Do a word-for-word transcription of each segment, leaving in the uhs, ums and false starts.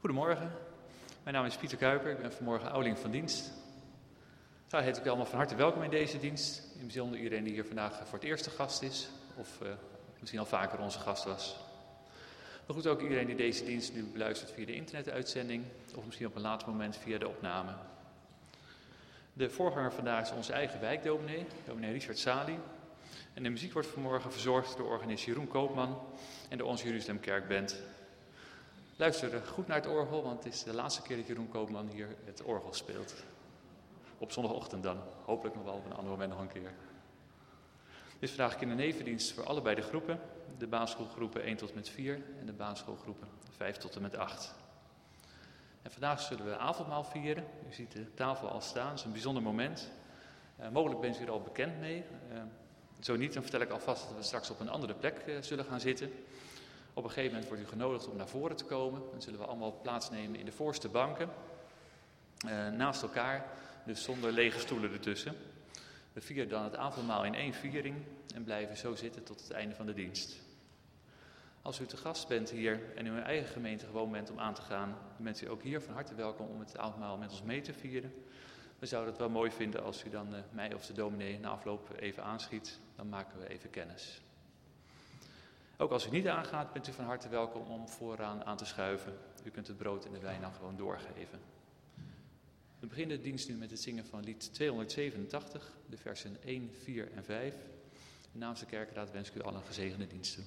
Goedemorgen, mijn naam is Pieter Kuiper, ik ben vanmorgen ouderling van dienst. Daar heet ik u allemaal van harte welkom in deze dienst. In bijzonder iedereen die hier vandaag voor het eerst de gast is, of uh, misschien al vaker onze gast was. Maar goed, ook iedereen die deze dienst nu beluistert via de internetuitzending, of misschien op een later moment via de opname. De voorganger vandaag is onze eigen wijkdominee, dominee Richard Sali. En de muziek wordt vanmorgen verzorgd door organist Jeroen Koopman en door onze Jeruzalem Kerkband. Luister goed naar het orgel, want het is de laatste keer dat Jeroen Koopman hier het orgel speelt. Op zondagochtend dan, hopelijk nog wel op een ander moment nog een keer. Dit is vandaag kindernevendienst voor allebei de groepen. De basisschoolgroepen één tot en met vier en de basisschoolgroepen vijf tot en met acht. En vandaag zullen we avondmaal vieren. U ziet de tafel al staan, het is een bijzonder moment. Uh, mogelijk bent u er al bekend mee. Uh, zo niet, dan vertel ik alvast dat we straks op een andere plek uh, zullen gaan zitten. Op een gegeven moment wordt u genodigd om naar voren te komen. Dan zullen we allemaal plaatsnemen in de voorste banken. Uh, naast elkaar, dus zonder lege stoelen ertussen. We vieren dan het avondmaal in één viering en blijven zo zitten tot het einde van de dienst. Als u te gast bent hier en in uw eigen gemeente gewoon bent om aan te gaan, dan bent u ook hier van harte welkom om het avondmaal met ons mee te vieren. We zouden het wel mooi vinden als u dan uh, mij of de dominee na afloop even aanschiet. Dan maken we even kennis. Ook als u niet aangaat, bent u van harte welkom om vooraan aan te schuiven. U kunt het brood en de wijn dan gewoon doorgeven. We beginnen de dienst nu met het zingen van lied tweehonderdzevenentachtig, de versen één, vier en vijf. Namens de kerkraad wens ik u allen een gezegende diensten.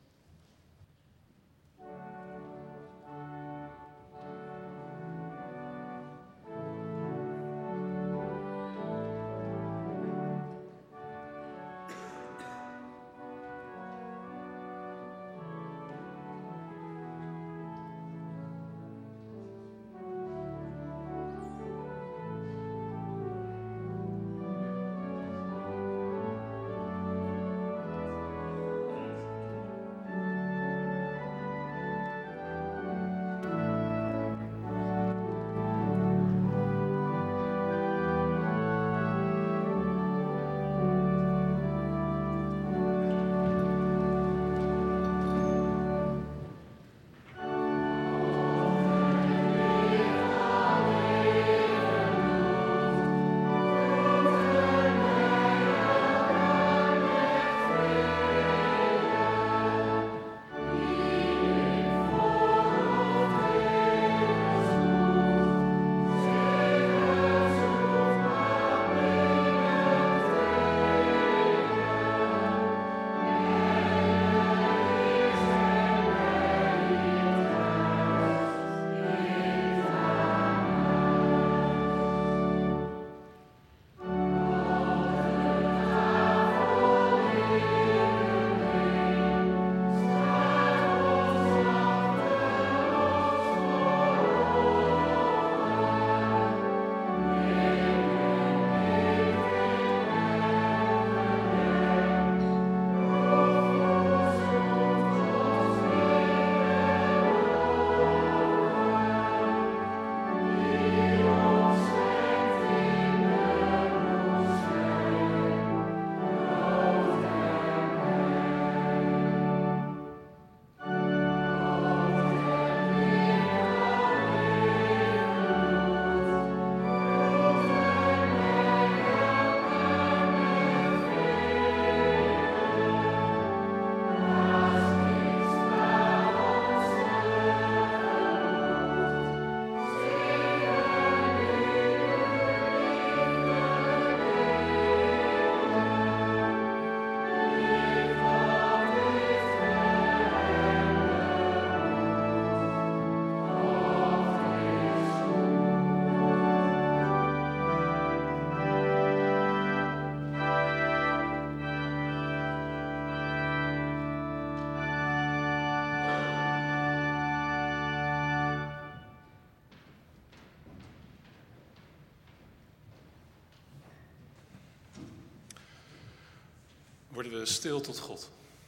Worden we stil tot God.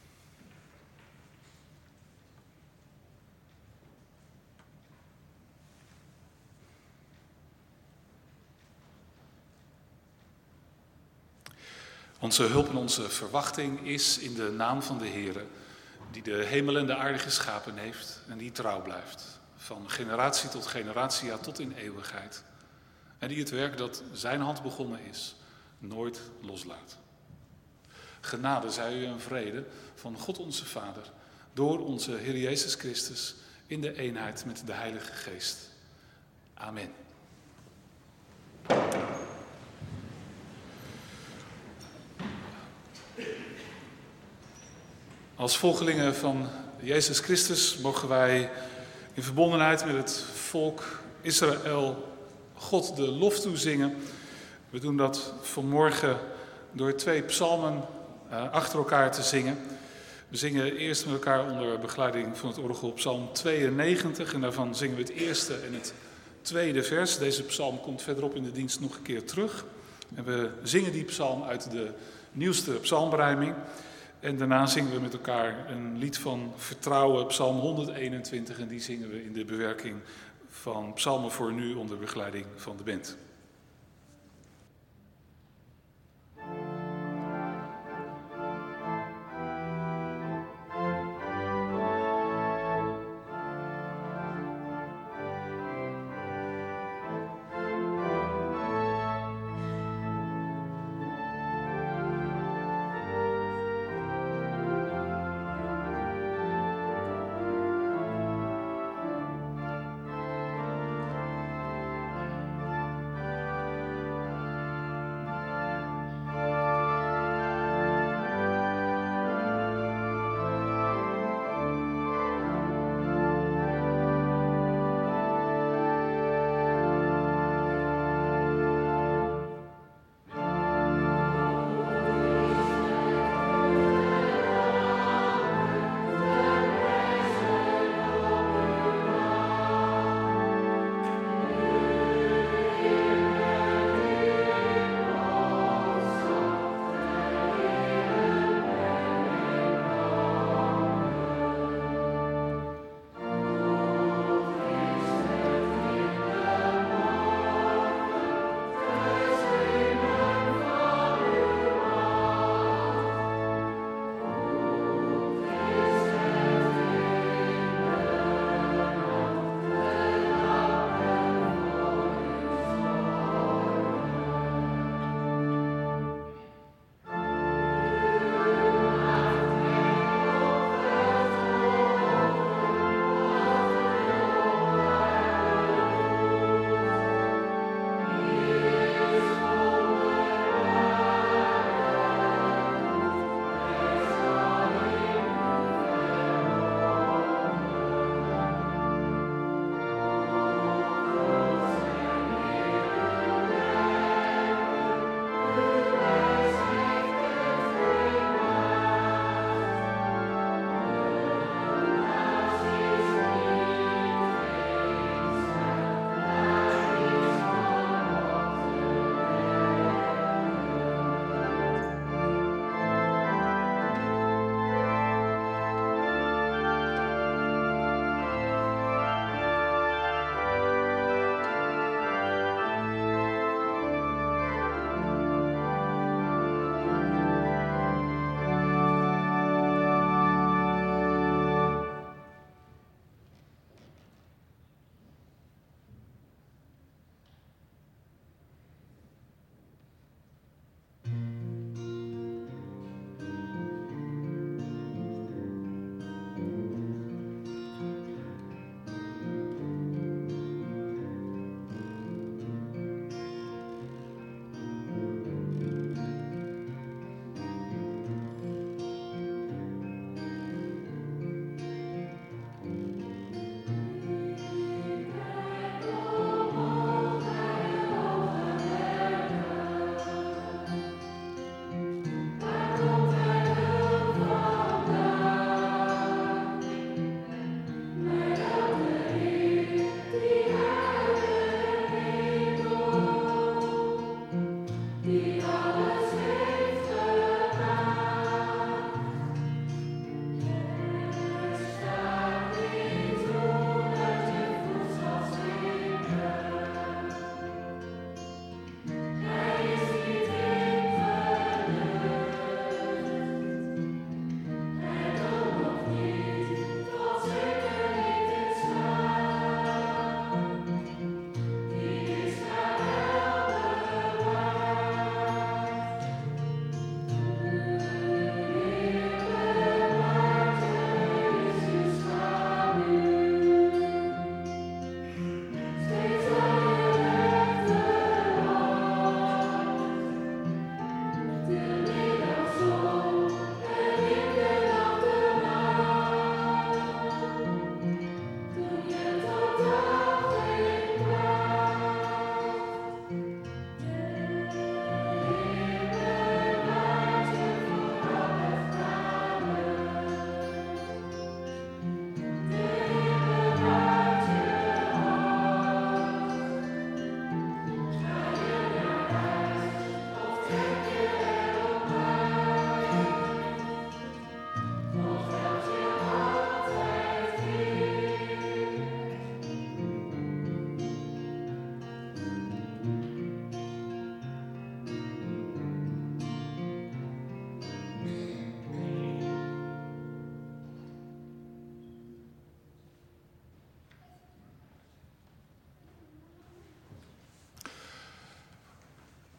Onze hulp en onze verwachting is in de naam van de Heere, die de hemel en de aarde geschapen heeft en die trouw blijft. van generatie tot generatie, ja tot in eeuwigheid. En die het werk dat zijn hand begonnen is, nooit loslaat. Genade zij u en vrede van God onze Vader, door onze Heer Jezus Christus, in de eenheid met de Heilige Geest. Amen. Als volgelingen van Jezus Christus mogen wij in verbondenheid met het volk Israël God de lof toezingen. We doen dat vanmorgen door twee psalmen uh, achter elkaar te zingen. We zingen eerst met elkaar onder begeleiding van het orgel psalm tweeënnegentig. En daarvan zingen we het eerste en het tweede vers. Deze psalm komt verderop in de dienst nog een keer terug. En we zingen die psalm uit de nieuwste psalmberijming. En daarna zingen we met elkaar een lied van vertrouwen, psalm honderdeenentwintig. En die zingen we in de bewerking van psalmen voor nu onder begeleiding van de band.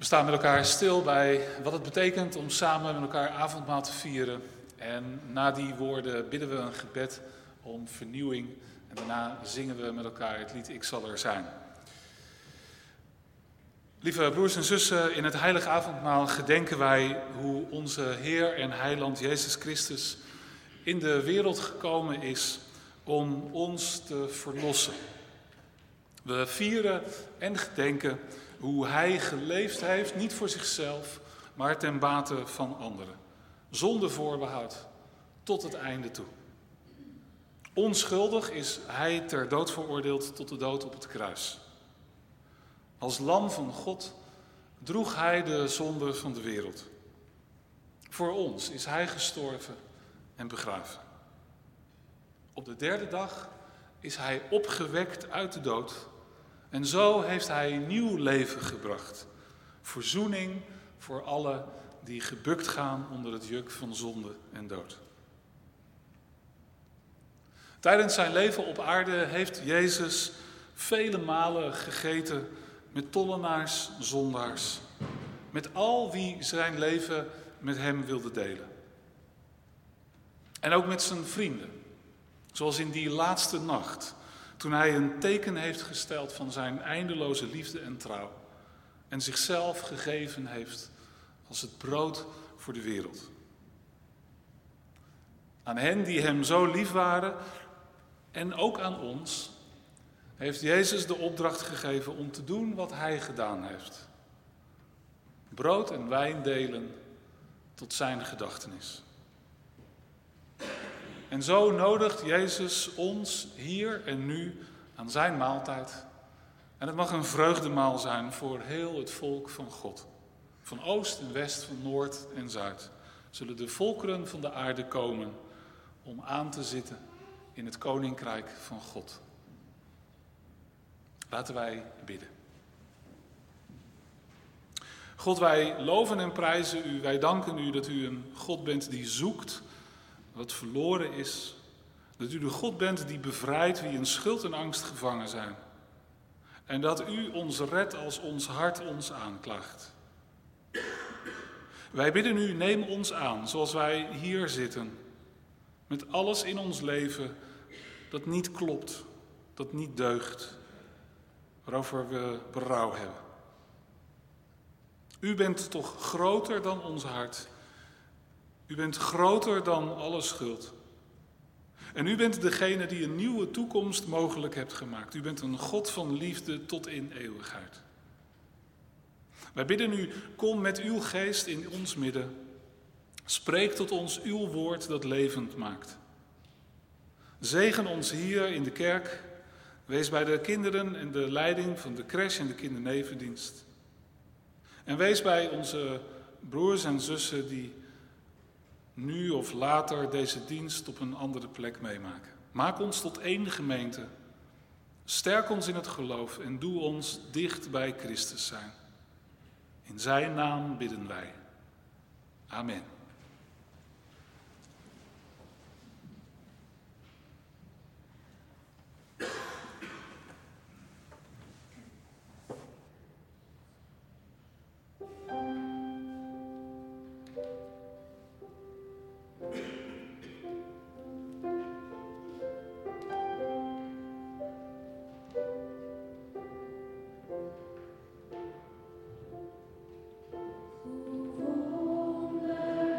staan met elkaar stil bij wat het betekent om samen met elkaar avondmaal te vieren. En na die woorden bidden we een gebed om vernieuwing. En daarna zingen we met elkaar het lied Ik zal er zijn. Lieve broers en zussen, in het heilige avondmaal gedenken wij hoe onze Heer en Heiland Jezus Christus in de wereld gekomen is om ons te verlossen. We vieren en gedenken hoe Hij geleefd heeft, niet voor zichzelf, maar ten bate van anderen. Zonder voorbehoud, tot het einde toe. Onschuldig is Hij ter dood veroordeeld tot de dood op het kruis. Als lam van God droeg Hij de zonde van de wereld. Voor ons is Hij gestorven en begraven. Op de derde dag is Hij opgewekt uit de dood. En zo heeft Hij nieuw leven gebracht. Verzoening voor alle die gebukt gaan onder het juk van zonde en dood. Tijdens zijn leven op aarde heeft Jezus vele malen gegeten met tollenaars, zondaars. Met al wie zijn leven met hem wilde delen. En ook met zijn vrienden. Zoals in die laatste nacht, toen hij een teken heeft gesteld van zijn eindeloze liefde en trouw. En zichzelf gegeven heeft als het brood voor de wereld. Aan hen die hem zo lief waren en ook aan ons heeft Jezus de opdracht gegeven om te doen wat hij gedaan heeft. Brood en wijn delen tot zijn gedachtenis. En zo nodigt Jezus ons hier en nu aan zijn maaltijd. En het mag een vreugdemaal zijn voor heel het volk van God. Van oost en west, van noord en zuid. Zullen de volkeren van de aarde komen om aan te zitten in het koninkrijk van God. Laten wij bidden. God, wij loven en prijzen u. Wij danken u dat u een God bent die zoekt wat verloren is. Dat u de God bent die bevrijdt wie in schuld en angst gevangen zijn. En dat u ons redt als ons hart ons aanklaagt. Wij bidden u, neem ons aan zoals wij hier zitten. Met alles in ons leven dat niet klopt, dat niet deugt. Waarover we berouw hebben. U bent toch groter dan ons hart. U bent groter dan alle schuld. En u bent degene die een nieuwe toekomst mogelijk hebt gemaakt. U bent een God van liefde tot in eeuwigheid. Wij bidden u, kom met uw geest in ons midden. Spreek tot ons uw woord dat levend maakt. Zegen ons hier in de kerk. Wees bij de kinderen en de leiding van de crash en de kindernevendienst. En wees bij onze broers en zussen die nu of later deze dienst op een andere plek meemaken. Maak ons tot één gemeente. Sterk ons in het geloof en doe ons dicht bij Christus zijn. In zijn naam bidden wij. Amen. Wonder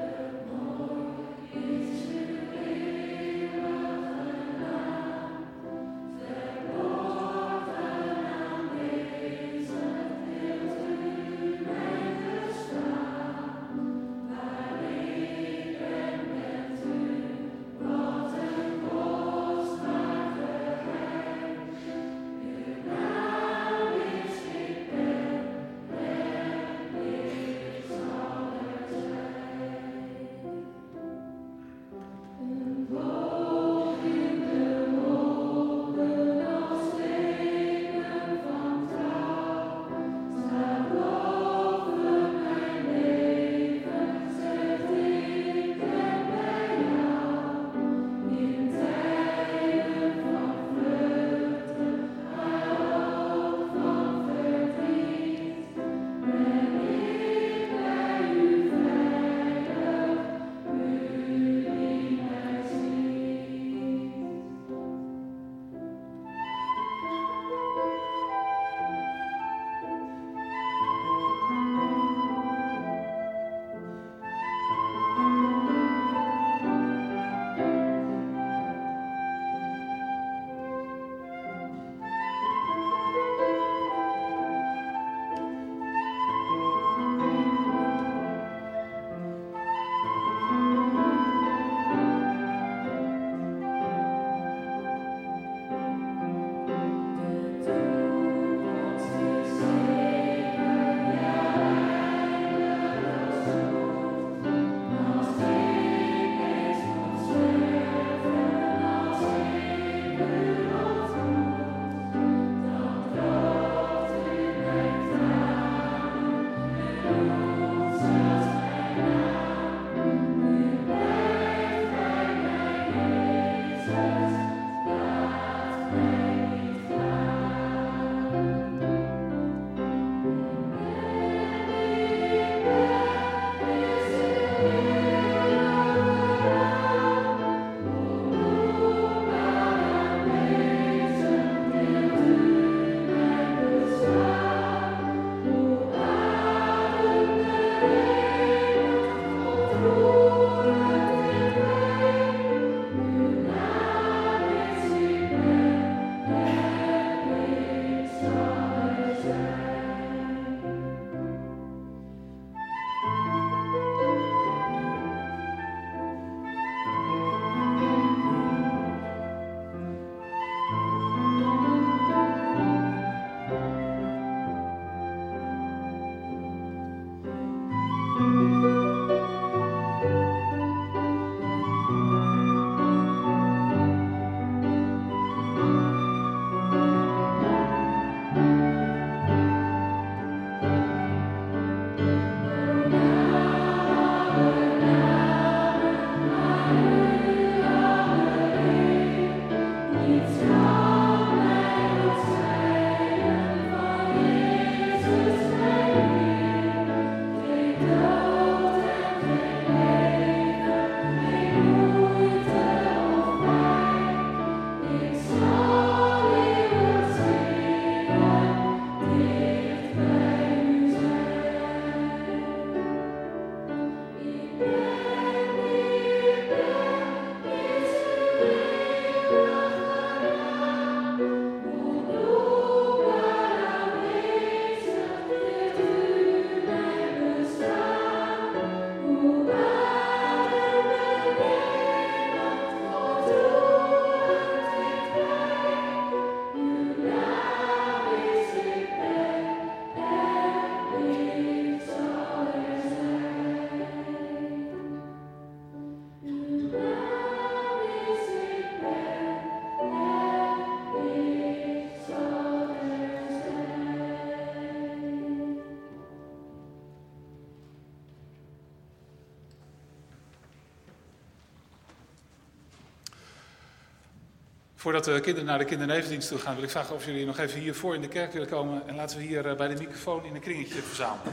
Voordat de kinderen naar de kindernevendienst toe gaan, wil ik vragen of jullie nog even hier voor in de kerk willen komen. En laten we hier bij de microfoon in een kringetje verzamelen.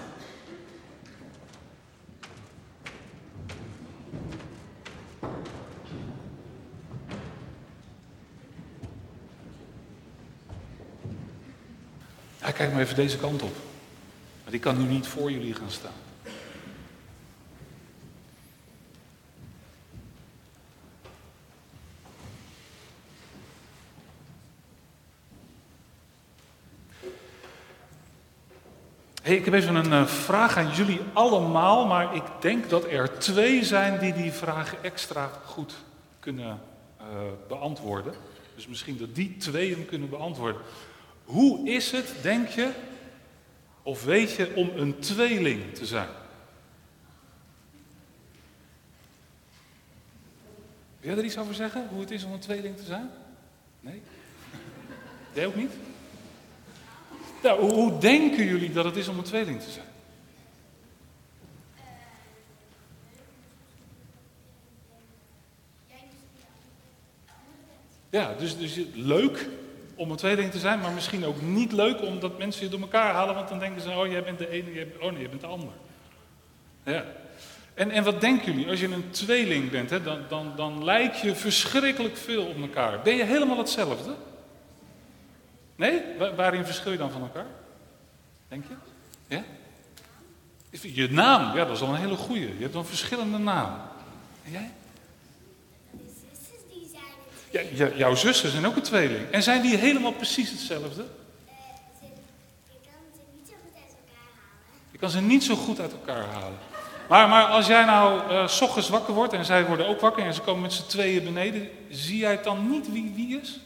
Ja, kijk maar even deze kant op. Maar die kan nu niet voor jullie gaan staan. Hey, ik heb even een uh, vraag aan jullie allemaal, maar ik denk dat er twee zijn die die vragen extra goed kunnen uh, beantwoorden. Dus misschien dat die twee hem kunnen beantwoorden. Hoe is het, denk je, of weet je, om een tweeling te zijn? Wil jij er iets over zeggen, hoe het is om een tweeling te zijn? Nee? Jij ook niet? Nou, hoe, hoe denken jullie dat het is om een tweeling te zijn? Ja, dus, dus leuk om een tweeling te zijn, maar misschien ook niet leuk omdat mensen je door elkaar halen, want dan denken ze, oh jij bent de ene, jij bent, oh nee, jij bent de ander. Ja. En, en wat denken jullie, als je een tweeling bent, hè, dan, dan, dan lijk je verschrikkelijk veel op elkaar. Ben je helemaal hetzelfde? Nee? Wa- waarin verschil je dan van elkaar? Denk je? Ja? Je naam, ja, dat is al een hele goeie. Je hebt dan verschillende namen. En jij? Ja, j- jouw zussen zijn ook een tweeling. En zijn die helemaal precies hetzelfde? Uh, ze, ik kan ze niet zo goed uit elkaar halen. Je kan ze niet zo goed uit elkaar halen. Maar, maar als jij nou uh, 's ochtends wakker wordt en zij worden ook wakker en ze komen met z'n tweeën beneden, zie jij het dan niet wie wie is?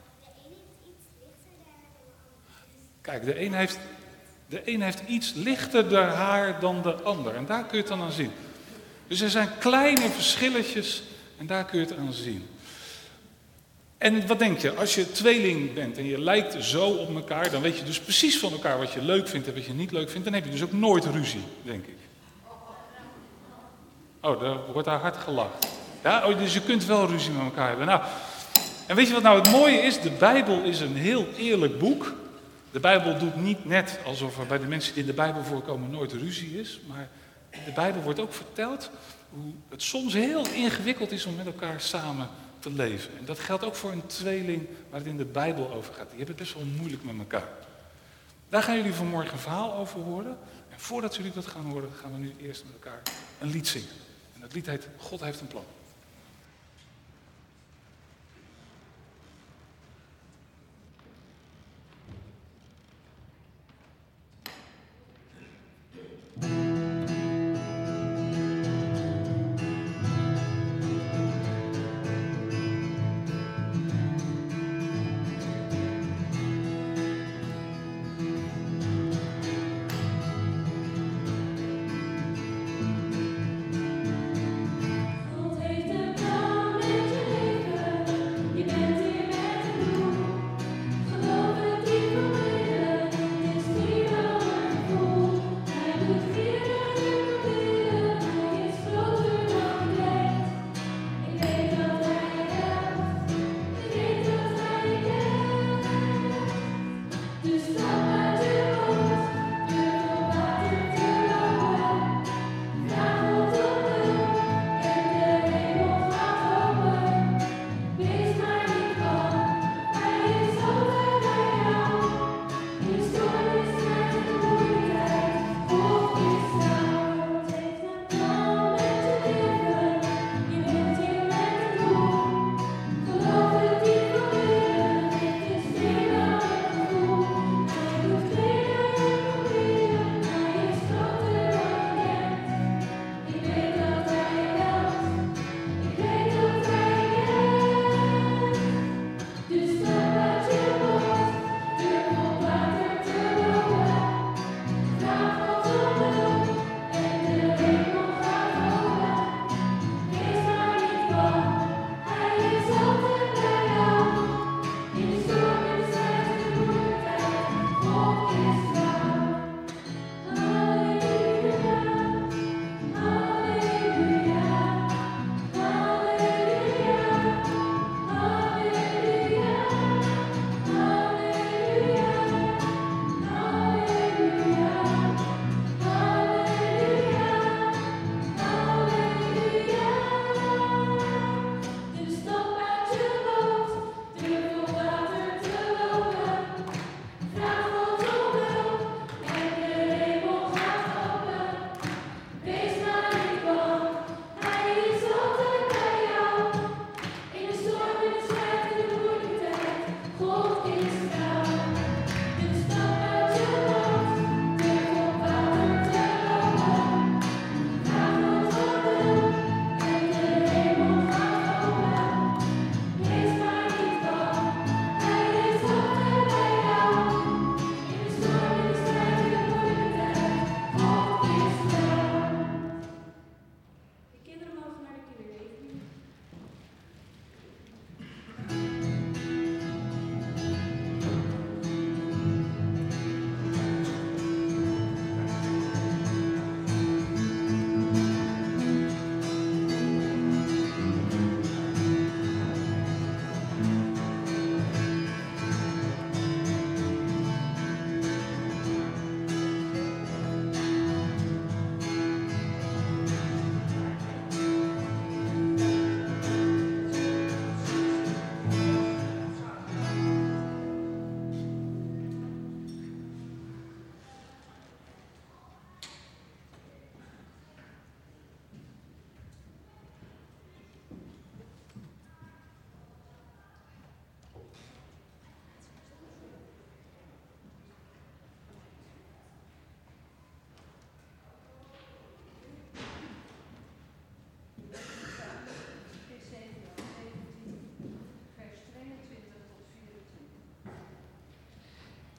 Kijk, de een heeft, de een heeft iets lichterder haar dan de ander. En daar kun je het dan aan zien. Dus er zijn kleine verschilletjes en daar kun je het aan zien. En wat denk je, als je tweeling bent en je lijkt zo op elkaar, dan weet je dus precies van elkaar wat je leuk vindt en wat je niet leuk vindt. Dan heb je dus ook nooit ruzie, denk ik. Oh, daar wordt daar hard gelachen. Ja, oh, dus je kunt wel ruzie met elkaar hebben. Nou, en weet je wat nou het mooie is? De Bijbel is een heel eerlijk boek. De Bijbel doet niet net alsof er bij de mensen die in de Bijbel voorkomen nooit ruzie is. Maar in de Bijbel wordt ook verteld hoe het soms heel ingewikkeld is om met elkaar samen te leven. En dat geldt ook voor een tweeling waar het in de Bijbel over gaat. Die hebben het best wel moeilijk met elkaar. Daar gaan jullie vanmorgen een verhaal over horen. En voordat jullie dat gaan horen, gaan we nu eerst met elkaar een lied zingen. En dat lied heet God heeft een plan. God heeft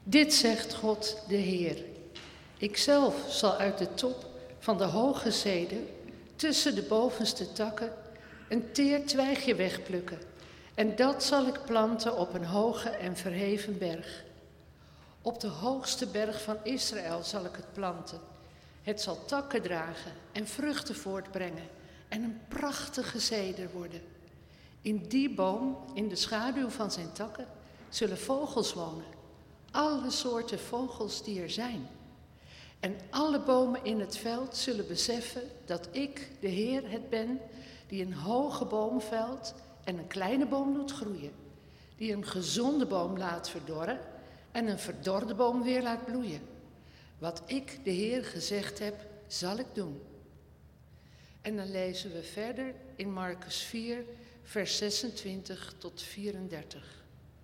Dit zegt God de Heer. Ikzelf zal uit de top van de hoge zede, tussen de bovenste takken, een teer twijgje wegplukken. En dat zal ik planten op een hoge en verheven berg. Op de hoogste berg van Israël zal ik het planten. Het zal takken dragen en vruchten voortbrengen en een prachtige zeder worden. In die boom, in de schaduw van zijn takken, zullen vogels wonen. Alle soorten vogels die er zijn. En alle bomen in het veld zullen beseffen dat ik, de Heer, het ben, die een hoge boom velt en een kleine boom doet groeien. Die een gezonde boom laat verdorren en een verdorde boom weer laat bloeien. Wat ik, de Heer, gezegd heb, zal ik doen. En dan lezen we verder in Marcus vier, vers zesentwintig tot vierendertig.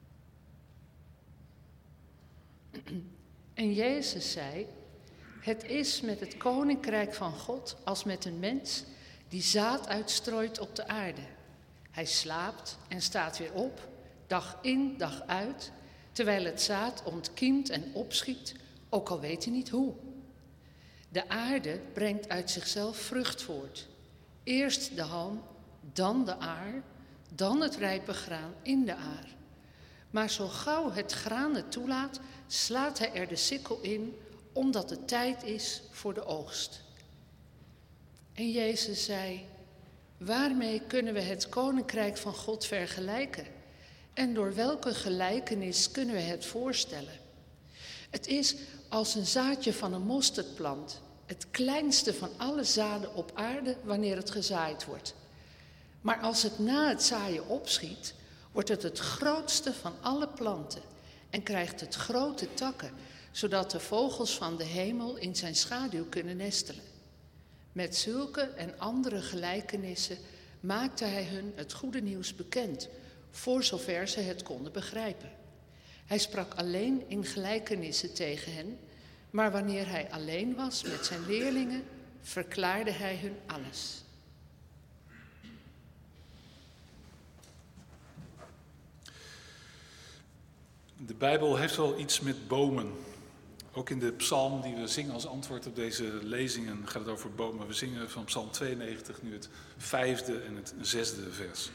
En Jezus zei, het is met het koninkrijk van God als met een mens die zaad uitstrooit op de aarde. Hij slaapt en staat weer op, dag in, dag uit, terwijl het zaad ontkiemt en opschiet, ook al weet hij niet hoe. De aarde brengt uit zichzelf vrucht voort. Eerst de halm, dan de aar, dan het rijpe graan in de aar. Maar zo gauw het graan het toelaat, slaat hij er de sikkel in, omdat het tijd is voor de oogst. En Jezus zei, waarmee kunnen we het koninkrijk van God vergelijken? En door welke gelijkenis kunnen we het voorstellen? Het is als een zaadje van een mosterdplant, het kleinste van alle zaden op aarde wanneer het gezaaid wordt. Maar als het na het zaaien opschiet, wordt het het grootste van alle planten en krijgt het grote takken, zodat de vogels van de hemel in zijn schaduw kunnen nestelen. Met zulke en andere gelijkenissen maakte hij hun het goede nieuws bekend, voor zover ze het konden begrijpen. Hij sprak alleen in gelijkenissen tegen hen, maar wanneer hij alleen was met zijn leerlingen, verklaarde hij hun alles. De Bijbel heeft wel iets met bomen. Ook in de psalm die we zingen als antwoord op deze lezingen gaat het over bomen. We zingen van psalm tweeënnegentig nu het vijfde en het zesde vers.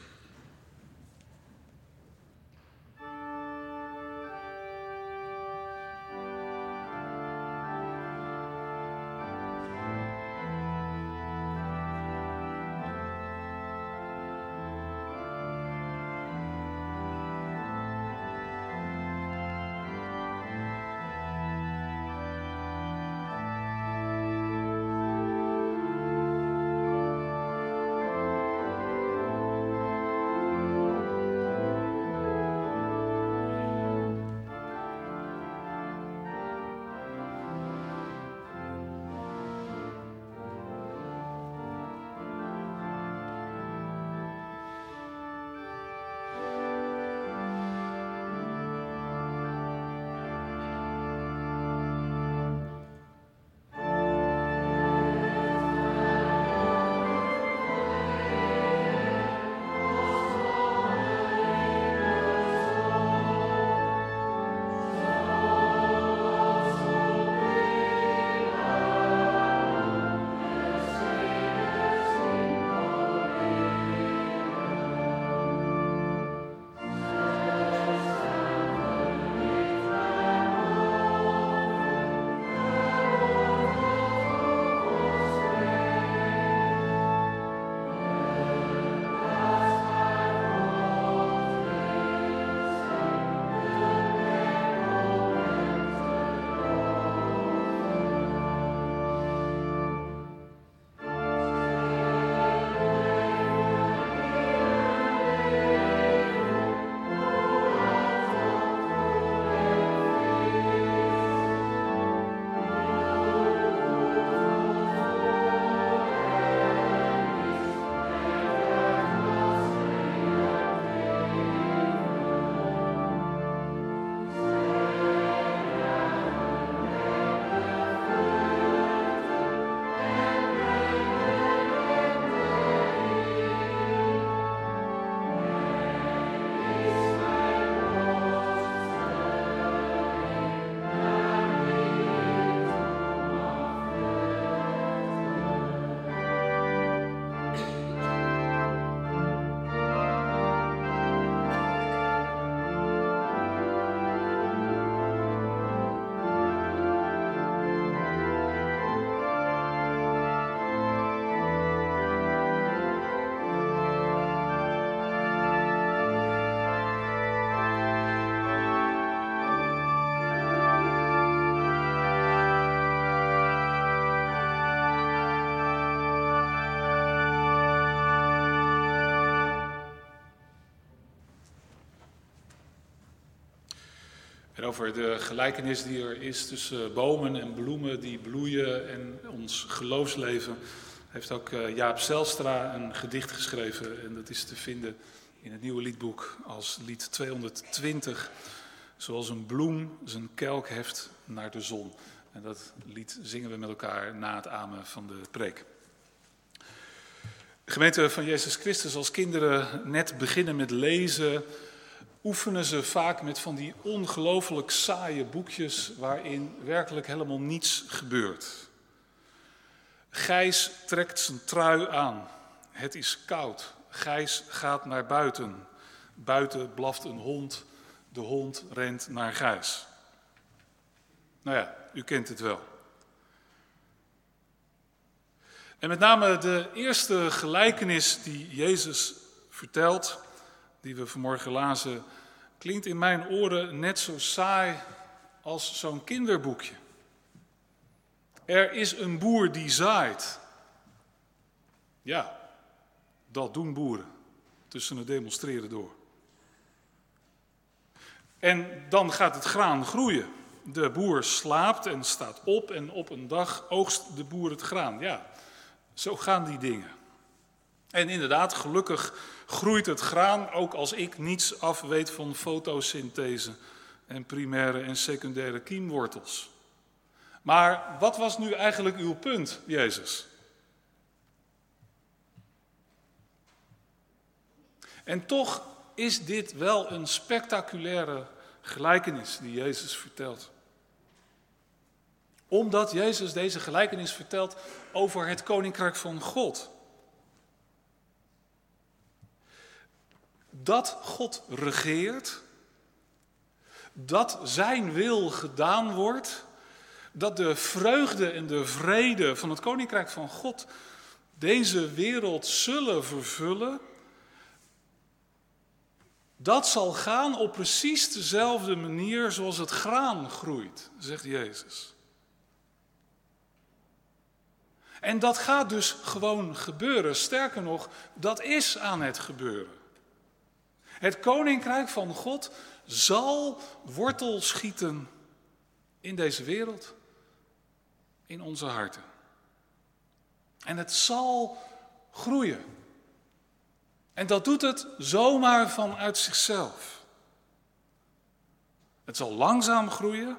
En over de gelijkenis die er is tussen bomen en bloemen die bloeien en ons geloofsleven heeft ook Jaap Zijlstra een gedicht geschreven. En dat is te vinden in het nieuwe liedboek als lied tweehonderdtwintig. Zoals een bloem zijn kelk heft naar de zon. En dat lied zingen we met elkaar na het amen van de preek. De gemeente van Jezus Christus, als kinderen net beginnen met lezen, oefenen ze vaak met van die ongelooflijk saaie boekjes waarin werkelijk helemaal niets gebeurt. Gijs trekt zijn trui aan. Het is koud. Gijs gaat naar buiten. Buiten blaft een hond. De hond rent naar Gijs. Nou ja, u kent het wel. En met name de eerste gelijkenis die Jezus vertelt, die we vanmorgen lazen, klinkt in mijn oren net zo saai als zo'n kinderboekje. Er is een boer die zaait. Ja, dat doen boeren tussen het demonstreren door. En dan gaat het graan groeien. De boer slaapt en staat op en op een dag oogst de boer het graan. Ja, zo gaan die dingen. En inderdaad, gelukkig groeit het graan, ook als ik niets af weet van fotosynthese en primaire en secundaire kiemwortels. Maar wat was nu eigenlijk uw punt, Jezus? En toch is dit wel een spectaculaire gelijkenis die Jezus vertelt. Omdat Jezus deze gelijkenis vertelt over het koninkrijk van God. Dat God regeert, dat zijn wil gedaan wordt, dat de vreugde en de vrede van het koninkrijk van God deze wereld zullen vervullen. Dat zal gaan op precies dezelfde manier zoals het graan groeit, zegt Jezus. En dat gaat dus gewoon gebeuren. Sterker nog, dat is aan het gebeuren. Het koninkrijk van God zal wortel schieten in deze wereld, in onze harten. En het zal groeien. En dat doet het zomaar vanuit zichzelf. Het zal langzaam groeien.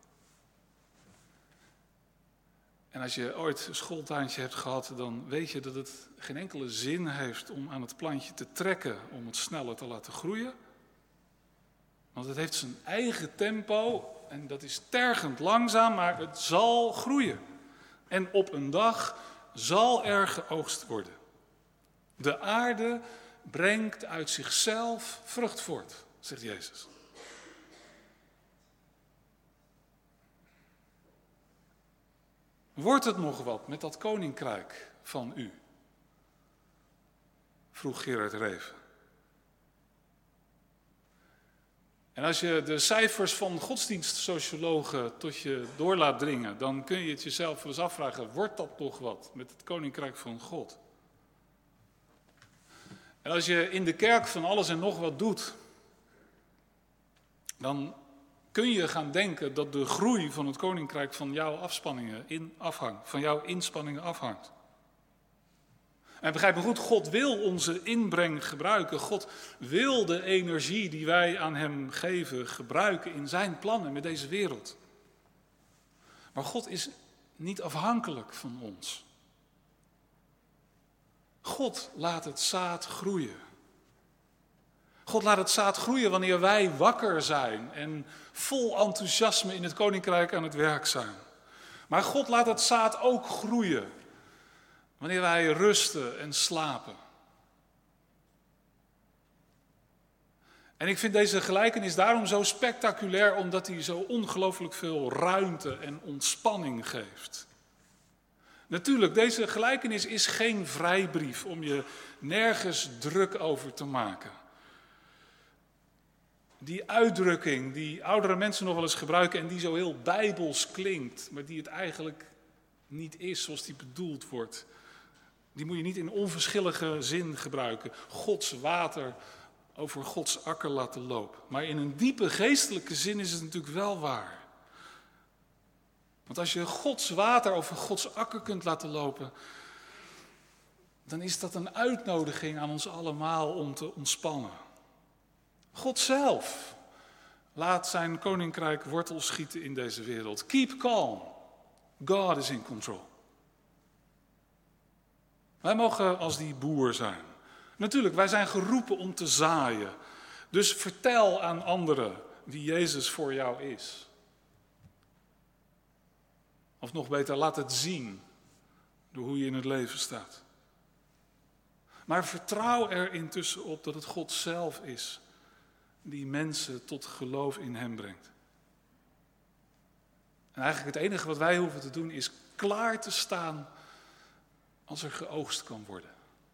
En als je ooit een schooltuintje hebt gehad, dan weet je dat het geen enkele zin heeft om aan het plantje te trekken om het sneller te laten groeien. Want het heeft zijn eigen tempo en dat is tergend langzaam, maar het zal groeien. En op een dag zal er geoogst worden. De aarde brengt uit zichzelf vrucht voort, zegt Jezus. Wordt het nog wat met dat koninkrijk van u? Vroeg Gerard Reven. En als je de cijfers van godsdienstsociologen tot je door laat dringen, dan kun je het jezelf wel eens afvragen, wordt dat nog wat met het koninkrijk van God? En als je in de kerk van alles en nog wat doet, dan kun je gaan denken dat de groei van het koninkrijk van jouw afspanningen in afhangt, van jouw inspanningen afhangt. En begrijp me goed, God wil onze inbreng gebruiken. God wil de energie die wij aan hem geven gebruiken in zijn plannen met deze wereld. Maar God is niet afhankelijk van ons. God laat het zaad groeien. God laat het zaad groeien wanneer wij wakker zijn en vol enthousiasme in het koninkrijk aan het werk zijn. Maar God laat het zaad ook groeien wanneer wij rusten en slapen. En ik vind deze gelijkenis daarom zo spectaculair, omdat hij zo ongelooflijk veel ruimte en ontspanning geeft. Natuurlijk, deze gelijkenis is geen vrijbrief om je nergens druk over te maken. Die uitdrukking die oudere mensen nog wel eens gebruiken en die zo heel bijbels klinkt, maar die het eigenlijk niet is zoals die bedoeld wordt. Die moet je niet in onverschillige zin gebruiken. Gods water over Gods akker laten lopen. Maar in een diepe geestelijke zin is het natuurlijk wel waar. Want als je Gods water over Gods akker kunt laten lopen, dan is dat een uitnodiging aan ons allemaal om te ontspannen. God zelf laat zijn koninkrijk wortel schieten in deze wereld. Keep calm. God is in control. Wij mogen als die boer zijn. Natuurlijk, wij zijn geroepen om te zaaien. Dus vertel aan anderen wie Jezus voor jou is. Of nog beter, laat het zien door hoe je in het leven staat. Maar vertrouw er intussen op dat het God zelf is die mensen tot geloof in hem brengt. En eigenlijk het enige wat wij hoeven te doen is klaar te staan als er geoogst kan worden.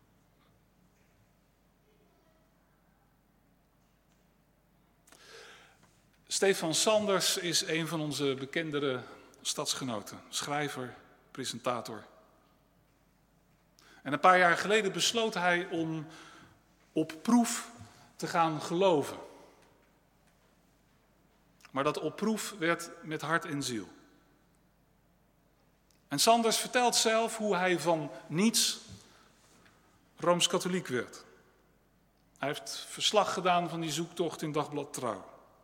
Stefan Sanders is een van onze bekendere stadsgenoten, schrijver, presentator. En een paar jaar geleden besloot hij om op proef te gaan geloven. Maar dat op proef werd met hart en ziel. En Sanders vertelt zelf hoe hij van niets Rooms-katholiek werd. Hij heeft verslag gedaan van die zoektocht in Dagblad Trouw.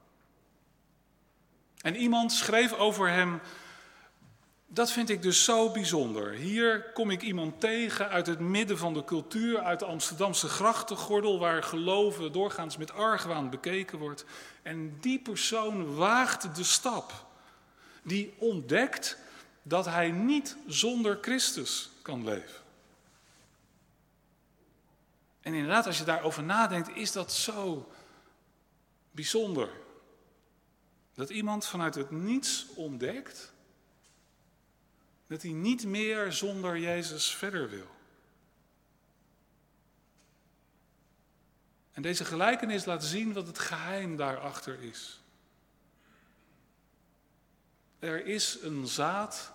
En iemand schreef over hem: dat vind ik dus zo bijzonder. Hier kom ik iemand tegen uit het midden van de cultuur, uit de Amsterdamse grachtengordel, waar geloven doorgaans met argwaan bekeken wordt. En die persoon waagt de stap. Die ontdekt dat hij niet zonder Christus kan leven. En inderdaad, als je daarover nadenkt, is dat zo bijzonder. Dat iemand vanuit het niets ontdekt dat hij niet meer zonder Jezus verder wil. En deze gelijkenis laat zien wat het geheim daarachter is. Er is een zaad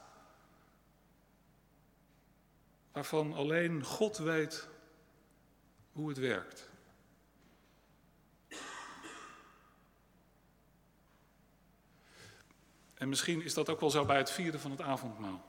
waarvan alleen God weet hoe het werkt. En misschien is dat ook wel zo bij het vieren van het avondmaal.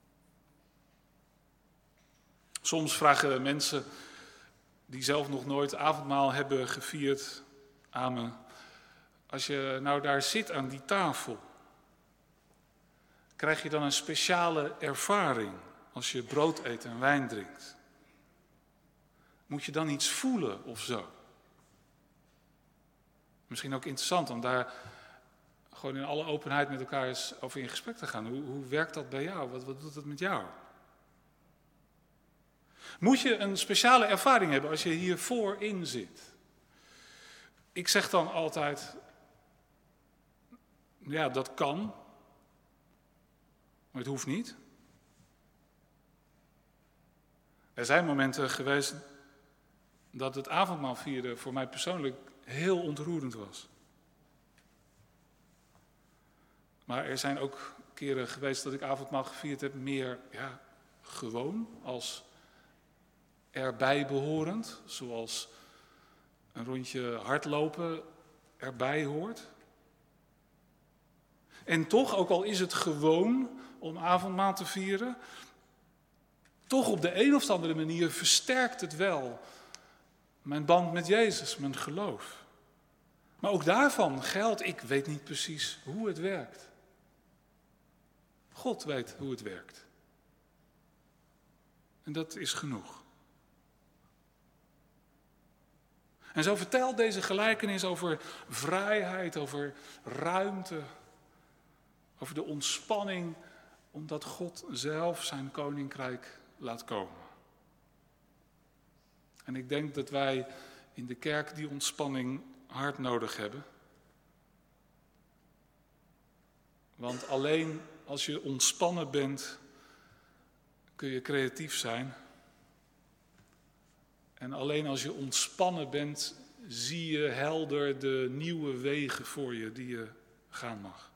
Soms vragen mensen die zelf nog nooit avondmaal hebben gevierd aan me: als je nou daar zit aan die tafel, krijg je dan een speciale ervaring als je brood eet en wijn drinkt? Moet je dan iets voelen of zo? Misschien ook interessant om daar gewoon in alle openheid met elkaar eens over in gesprek te gaan. Hoe, hoe werkt dat bij jou? Wat, wat doet dat met jou? Moet je een speciale ervaring hebben als je hier voorin zit? Ik zeg dan altijd: ja, dat kan, maar het hoeft niet. Er zijn momenten geweest dat het avondmaal vieren voor mij persoonlijk heel ontroerend was. Maar er zijn ook keren geweest dat ik avondmaal gevierd heb meer ja, gewoon als erbij behorend, zoals een rondje hardlopen erbij hoort. En toch, ook al is het gewoon om avondmaal te vieren, toch op de een of andere manier versterkt het wel mijn band met Jezus, mijn geloof. Maar ook daarvan geldt, ik weet niet precies hoe het werkt. God weet hoe het werkt. En dat is genoeg. En zo vertelt deze gelijkenis over vrijheid, over ruimte, over de ontspanning, omdat God zelf zijn koninkrijk laat komen. En ik denk dat wij in de kerk die ontspanning hard nodig hebben. Want alleen als je ontspannen bent, kun je creatief zijn. En alleen als je ontspannen bent, zie je helder de nieuwe wegen voor je die je gaan mag.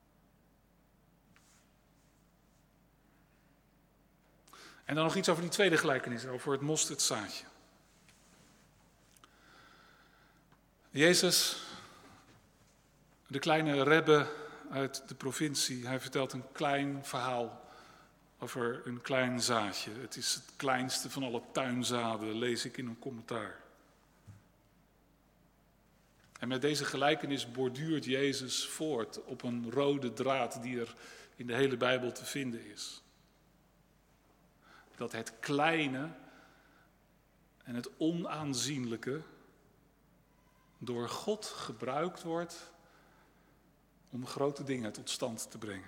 En dan nog iets over die tweede gelijkenis, over het mosterdzaadje. Jezus, de kleine rebbe uit de provincie, hij vertelt een klein verhaal over een klein zaadje. Het is het kleinste van alle tuinzaden, lees ik in een commentaar. En met deze gelijkenis borduurt Jezus voort op een rode draad die er in de hele Bijbel te vinden is. Dat het kleine en het onaanzienlijke door God gebruikt wordt om grote dingen tot stand te brengen.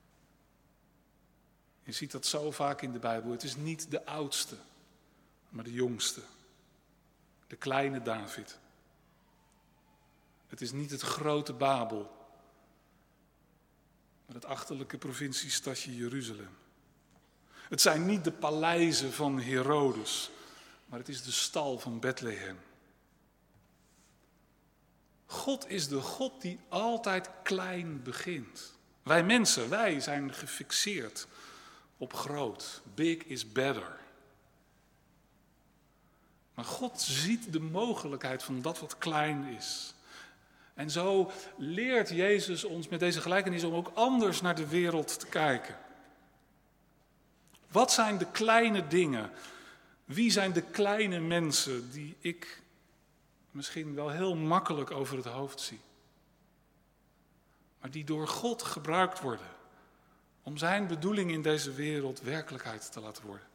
Je ziet dat zo vaak in de Bijbel. Het is niet de oudste, maar de jongste. De kleine David. Het is niet het grote Babel, maar het achterlijke provinciestadje Jeruzalem. Het zijn niet de paleizen van Herodes, maar het is de stal van Bethlehem. God is de God die altijd klein begint. Wij mensen, wij zijn gefixeerd op groot. Big is better. Maar God ziet de mogelijkheid van dat wat klein is. En zo leert Jezus ons met deze gelijkenis om ook anders naar de wereld te kijken. Wat zijn de kleine dingen? Wie zijn de kleine mensen die ik misschien wel heel makkelijk over het hoofd zie? Maar die door God gebruikt worden om zijn bedoeling in deze wereld werkelijkheid te laten worden.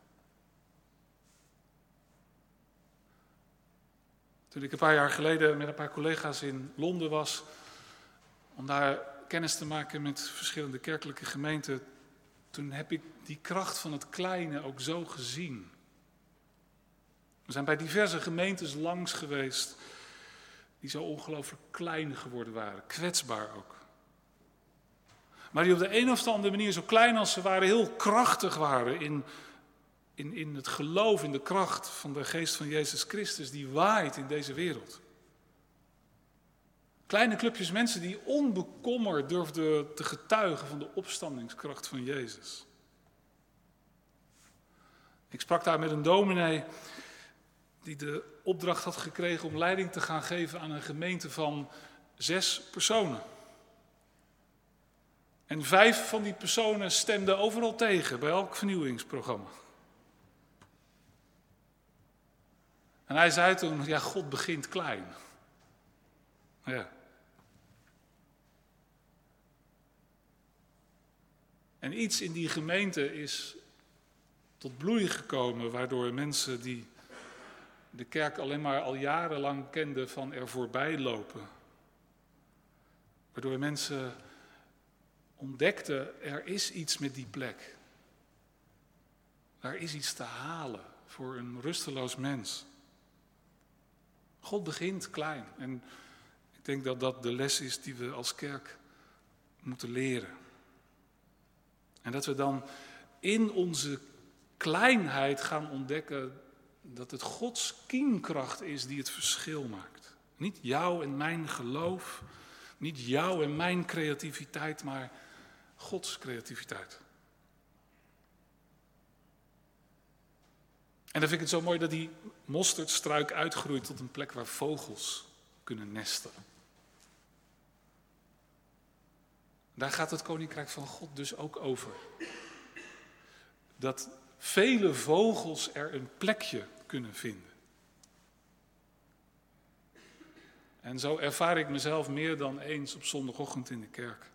Toen ik een paar jaar geleden met een paar collega's in Londen was, om daar kennis te maken met verschillende kerkelijke gemeenten, toen heb ik die kracht van het kleine ook zo gezien. We zijn bij diverse gemeentes langs geweest die zo ongelooflijk klein geworden waren, kwetsbaar ook. Maar die op de een of andere manier, zo klein als ze waren, heel krachtig waren in, in, in het geloof, in de kracht van de geest van Jezus Christus die waait in deze wereld. Kleine clubjes mensen die onbekommerd durfden te getuigen van de opstandingskracht van Jezus. Ik sprak daar met een dominee die de opdracht had gekregen om leiding te gaan geven aan een gemeente van zes personen. En vijf van die personen stemden overal tegen bij elk vernieuwingsprogramma. En hij zei toen, ja, God begint klein. Ja. En iets in die gemeente is tot bloei gekomen, waardoor mensen die de kerk alleen maar al jarenlang kenden van er voorbij lopen. Waardoor mensen ontdekten, er is iets met die plek. Daar is iets te halen voor een rusteloos mens. God begint klein. En ik denk dat dat de les is die we als kerk moeten leren. En dat we dan in onze kleinheid gaan ontdekken dat het Gods kienkracht is die het verschil maakt. Niet jouw en mijn geloof, niet jouw en mijn creativiteit, maar Gods creativiteit. En dan vind ik het zo mooi dat die mosterdstruik uitgroeit tot een plek waar vogels kunnen nestelen. Daar gaat het koninkrijk van God dus ook over. Dat vele vogels er een plekje kunnen vinden. En zo ervaar ik mezelf meer dan eens op zondagochtend in de kerk.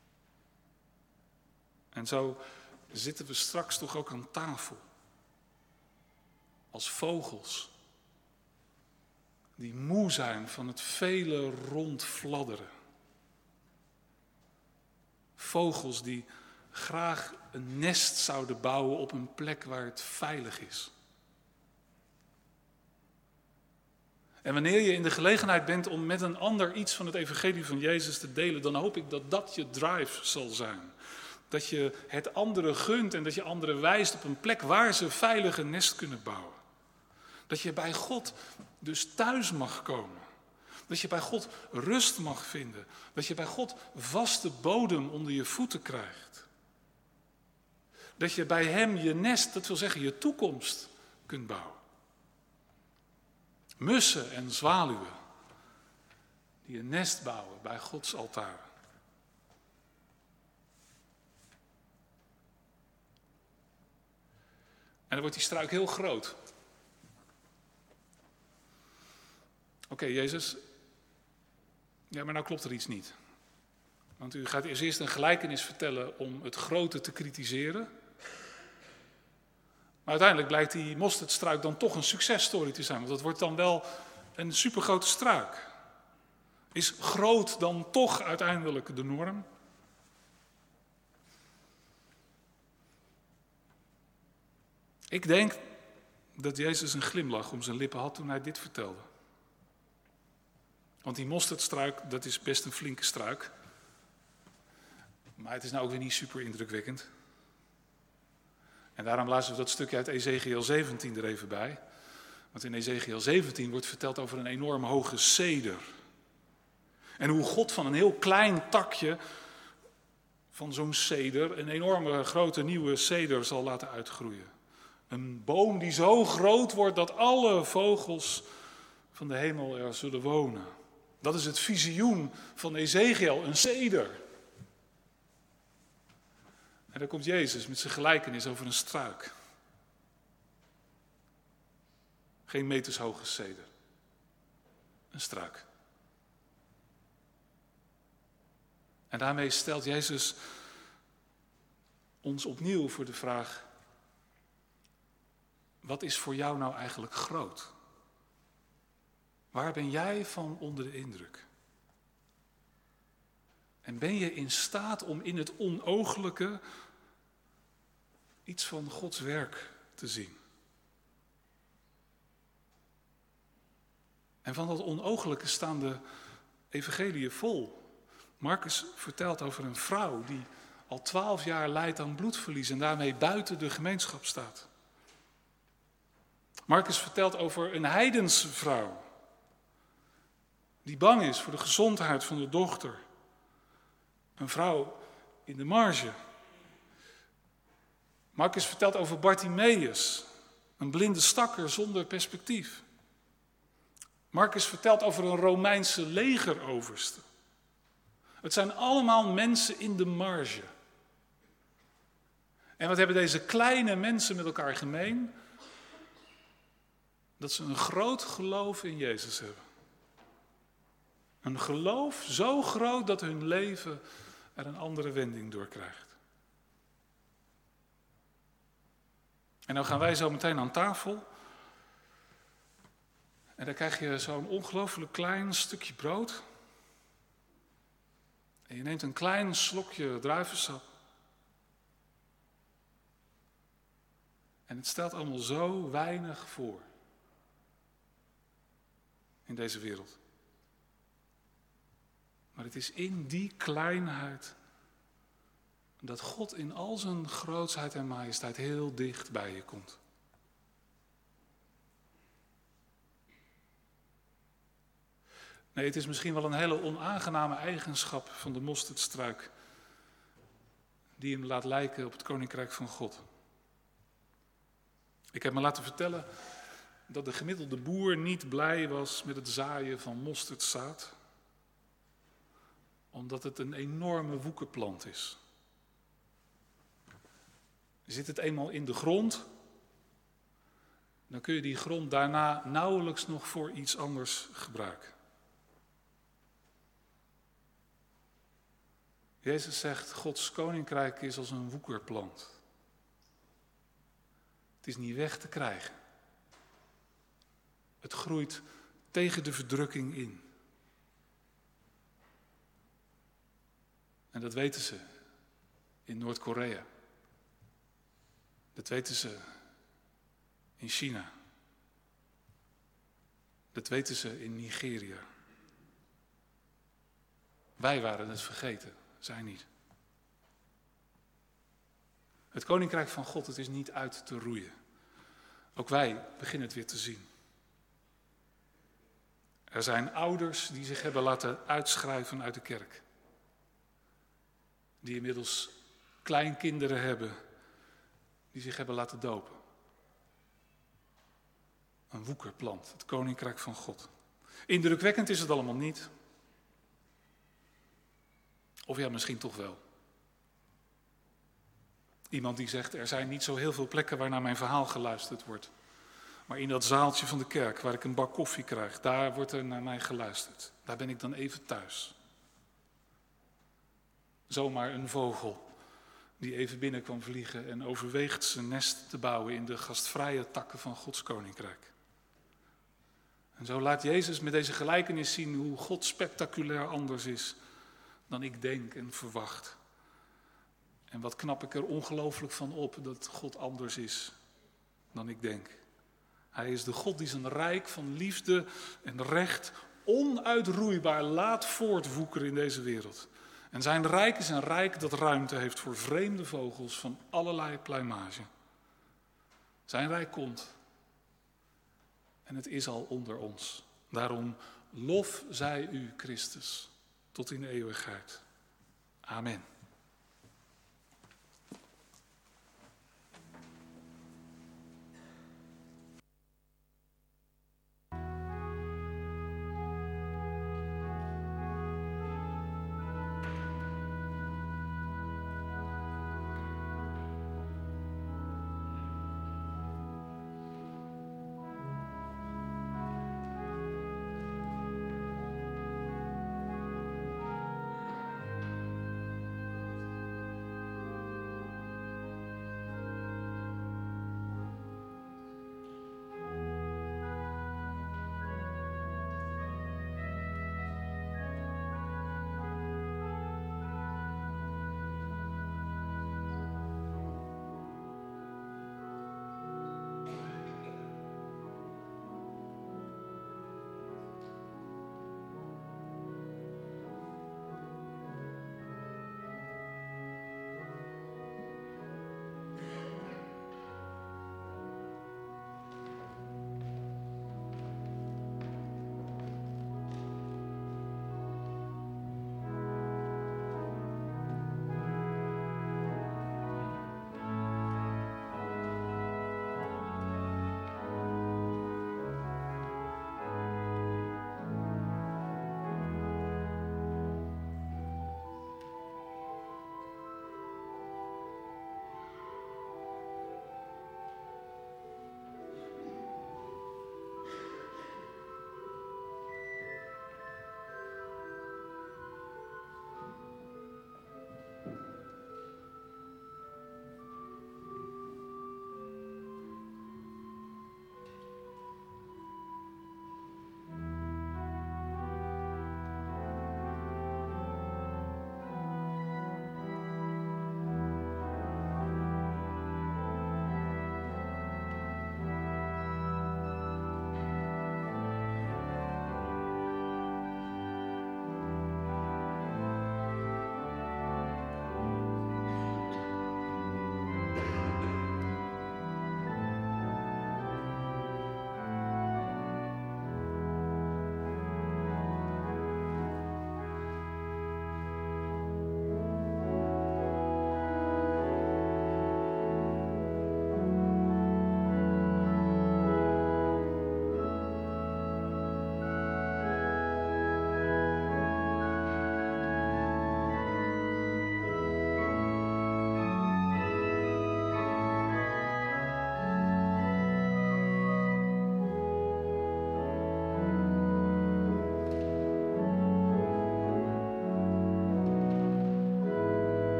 En zo zitten we straks toch ook aan tafel. Als vogels. Die moe zijn van het vele rondfladderen. Vogels die graag een nest zouden bouwen op een plek waar het veilig is. En wanneer je in de gelegenheid bent om met een ander iets van het evangelie van Jezus te delen, dan hoop ik dat dat je drive zal zijn. Dat je het anderen gunt en dat je anderen wijst op een plek waar ze veilig een nest kunnen bouwen. Dat je bij God dus thuis mag komen. Dat je bij God rust mag vinden. Dat je bij God vaste bodem onder je voeten krijgt. Dat je bij hem je nest, dat wil zeggen je toekomst, kunt bouwen. Mussen en zwaluwen die een nest bouwen bij Gods altaar. En dan wordt die struik heel groot. Oké, okay, Jezus. Ja, maar nou klopt er iets niet. Want u gaat eerst een gelijkenis vertellen om het grote te kritiseren. Maar uiteindelijk blijkt die mosterdstruik dan toch een successtory te zijn. Want dat wordt dan wel een supergrote struik. Is groot dan toch uiteindelijk de norm? Ik denk dat Jezus een glimlach om zijn lippen had toen hij dit vertelde. Want die mosterdstruik, dat is best een flinke struik. Maar het is nou ook weer niet super indrukwekkend. En daarom lazen we dat stukje uit Ezechiël zeventien er even bij. Want in Ezechiël zeventien wordt verteld over een enorm hoge ceder. En hoe God van een heel klein takje van zo'n ceder een enorme grote nieuwe ceder zal laten uitgroeien. Een boom die zo groot wordt dat alle vogels van de hemel er zullen wonen. Dat is het visioen van Ezechiël, een ceder. En dan komt Jezus met zijn gelijkenis over een struik. Geen metershoge ceder. Een struik. En daarmee stelt Jezus ons opnieuw voor de vraag: wat is voor jou nou eigenlijk groot? Waar ben jij van onder de indruk? En ben je in staat om in het onooglijke iets van Gods werk te zien? En van dat onooglijke staan de evangeliën vol. Marcus vertelt over een vrouw die al twaalf jaar lijdt aan bloedverlies en daarmee buiten de gemeenschap staat. Marcus vertelt over een heidense vrouw die bang is voor de gezondheid van de dochter. Een vrouw in de marge. Marcus vertelt over Bartimaeus, een blinde stakker zonder perspectief. Marcus vertelt over een Romeinse legeroverste. Het zijn allemaal mensen in de marge. En wat hebben deze kleine mensen met elkaar gemeen? Dat ze een groot geloof in Jezus hebben. Een geloof zo groot dat hun leven er een andere wending door krijgt. En dan gaan wij zo meteen aan tafel. En dan krijg je zo'n ongelooflijk klein stukje brood. En je neemt een klein slokje druivensap. En het stelt allemaal zo weinig voor. In deze wereld. Maar het is in die kleinheid dat God in al zijn grootsheid en majesteit heel dicht bij je komt. Nee, het is misschien wel een hele onaangename eigenschap van de mosterdstruik die hem laat lijken op het koninkrijk van God. Ik heb me laten vertellen dat de gemiddelde boer niet blij was met het zaaien van mosterdzaad, omdat het een enorme woekerplant is. Zit het eenmaal in de grond, dan kun je die grond daarna nauwelijks nog voor iets anders gebruiken. Jezus zegt, Gods koninkrijk is als een woekerplant. Het is niet weg te krijgen. Het groeit tegen de verdrukking in. En dat weten ze in Noord-Korea. Dat weten ze in China. Dat weten ze in Nigeria. Wij waren het vergeten, zij niet. Het koninkrijk van God, het is niet uit te roeien. Ook wij beginnen het weer te zien. Er zijn ouders die zich hebben laten uitschrijven uit de kerk. Die inmiddels kleinkinderen hebben die zich hebben laten dopen. Een woekerplant, het koninkrijk van God. Indrukwekkend is het allemaal niet. Of ja, misschien toch wel. Iemand die zegt, er zijn niet zo heel veel plekken waar naar mijn verhaal geluisterd wordt. Maar in dat zaaltje van de kerk, waar ik een bak koffie krijg, daar wordt er naar mij geluisterd. Daar ben ik dan even thuis. Zomaar een vogel die even binnen kwam vliegen en overweegt zijn nest te bouwen in de gastvrije takken van Gods koninkrijk. En zo laat Jezus met deze gelijkenis zien hoe God spectaculair anders is dan ik denk en verwacht. En wat knap ik er ongelooflijk van op dat God anders is dan ik denk. Hij is de God die zijn rijk van liefde en recht onuitroeibaar laat voortwoekeren in deze wereld. En zijn rijk is een rijk dat ruimte heeft voor vreemde vogels van allerlei pluimage. Zijn rijk komt. En het is al onder ons. Daarom lof zij u, Christus, tot in de eeuwigheid. Amen.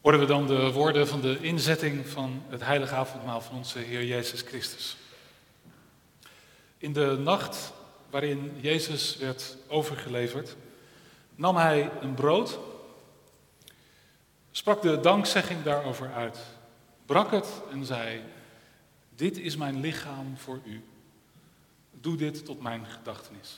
horen we dan de woorden van de inzetting van het heilige avondmaal van onze Heer Jezus Christus. In de nacht waarin Jezus werd overgeleverd, nam hij een brood, sprak de dankzegging daarover uit, brak het en zei: dit is mijn lichaam voor u. Doe dit tot mijn gedachtenis.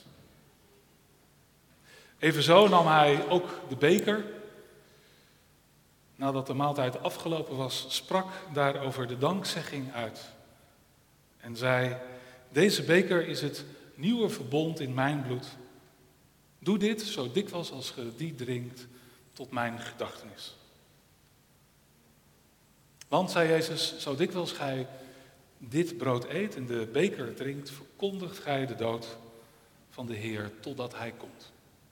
Evenzo nam hij ook de beker. Nadat de maaltijd afgelopen was, sprak daarover de dankzegging uit. En zei: deze beker is het nieuwe verbond in mijn bloed. Doe dit zo dikwijls als ge die drinkt tot mijn gedachtenis. Want, zei Jezus, zo dikwijls gij dit brood eet en de beker drinkt, verkondigt gij de dood van de Heer totdat hij komt.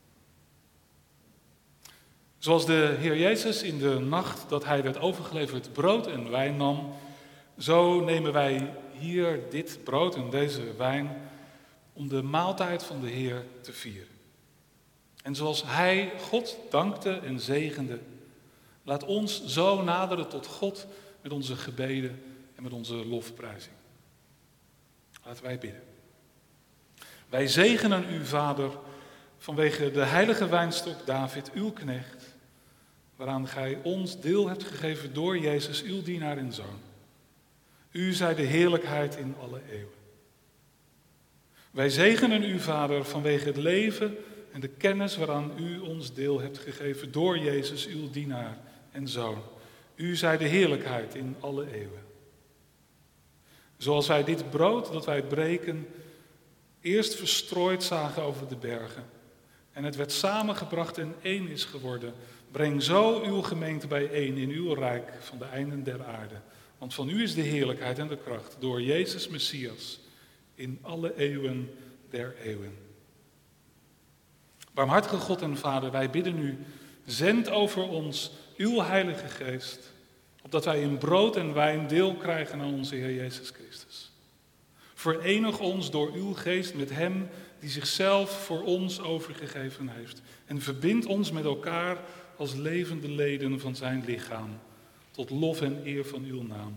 Zoals de Heer Jezus in de nacht dat hij werd overgeleverd brood en wijn nam, zo nemen wij hier dit brood en deze wijn om de maaltijd van de Heer te vieren. En zoals hij God dankte en zegende, laat ons zo naderen tot God met onze gebeden en met onze lofprijzing. Laten wij bidden. Wij zegenen u, Vader, vanwege de heilige wijnstok David, uw knecht, waaraan gij ons deel hebt gegeven door Jezus, uw dienaar en zoon. U zij de heerlijkheid in alle eeuwen. Wij zegenen u, Vader, vanwege het leven en de kennis waaraan u ons deel hebt gegeven door Jezus, uw dienaar en zoon. U zij de heerlijkheid in alle eeuwen. Zoals wij dit brood dat wij breken eerst verstrooid zagen over de bergen en het werd samengebracht en één is geworden, breng zo uw gemeente bijeen in uw rijk van de einden der aarde. Want van u is de heerlijkheid en de kracht door Jezus Messias in alle eeuwen der eeuwen. Barmhartige God en Vader, wij bidden u, zend over ons uw Heilige Geest, opdat wij in brood en wijn deel krijgen aan onze Heer Jezus Christus. Verenig ons door uw Geest met hem die zichzelf voor ons overgegeven heeft. En verbind ons met elkaar als levende leden van zijn lichaam, tot lof en eer van uw naam.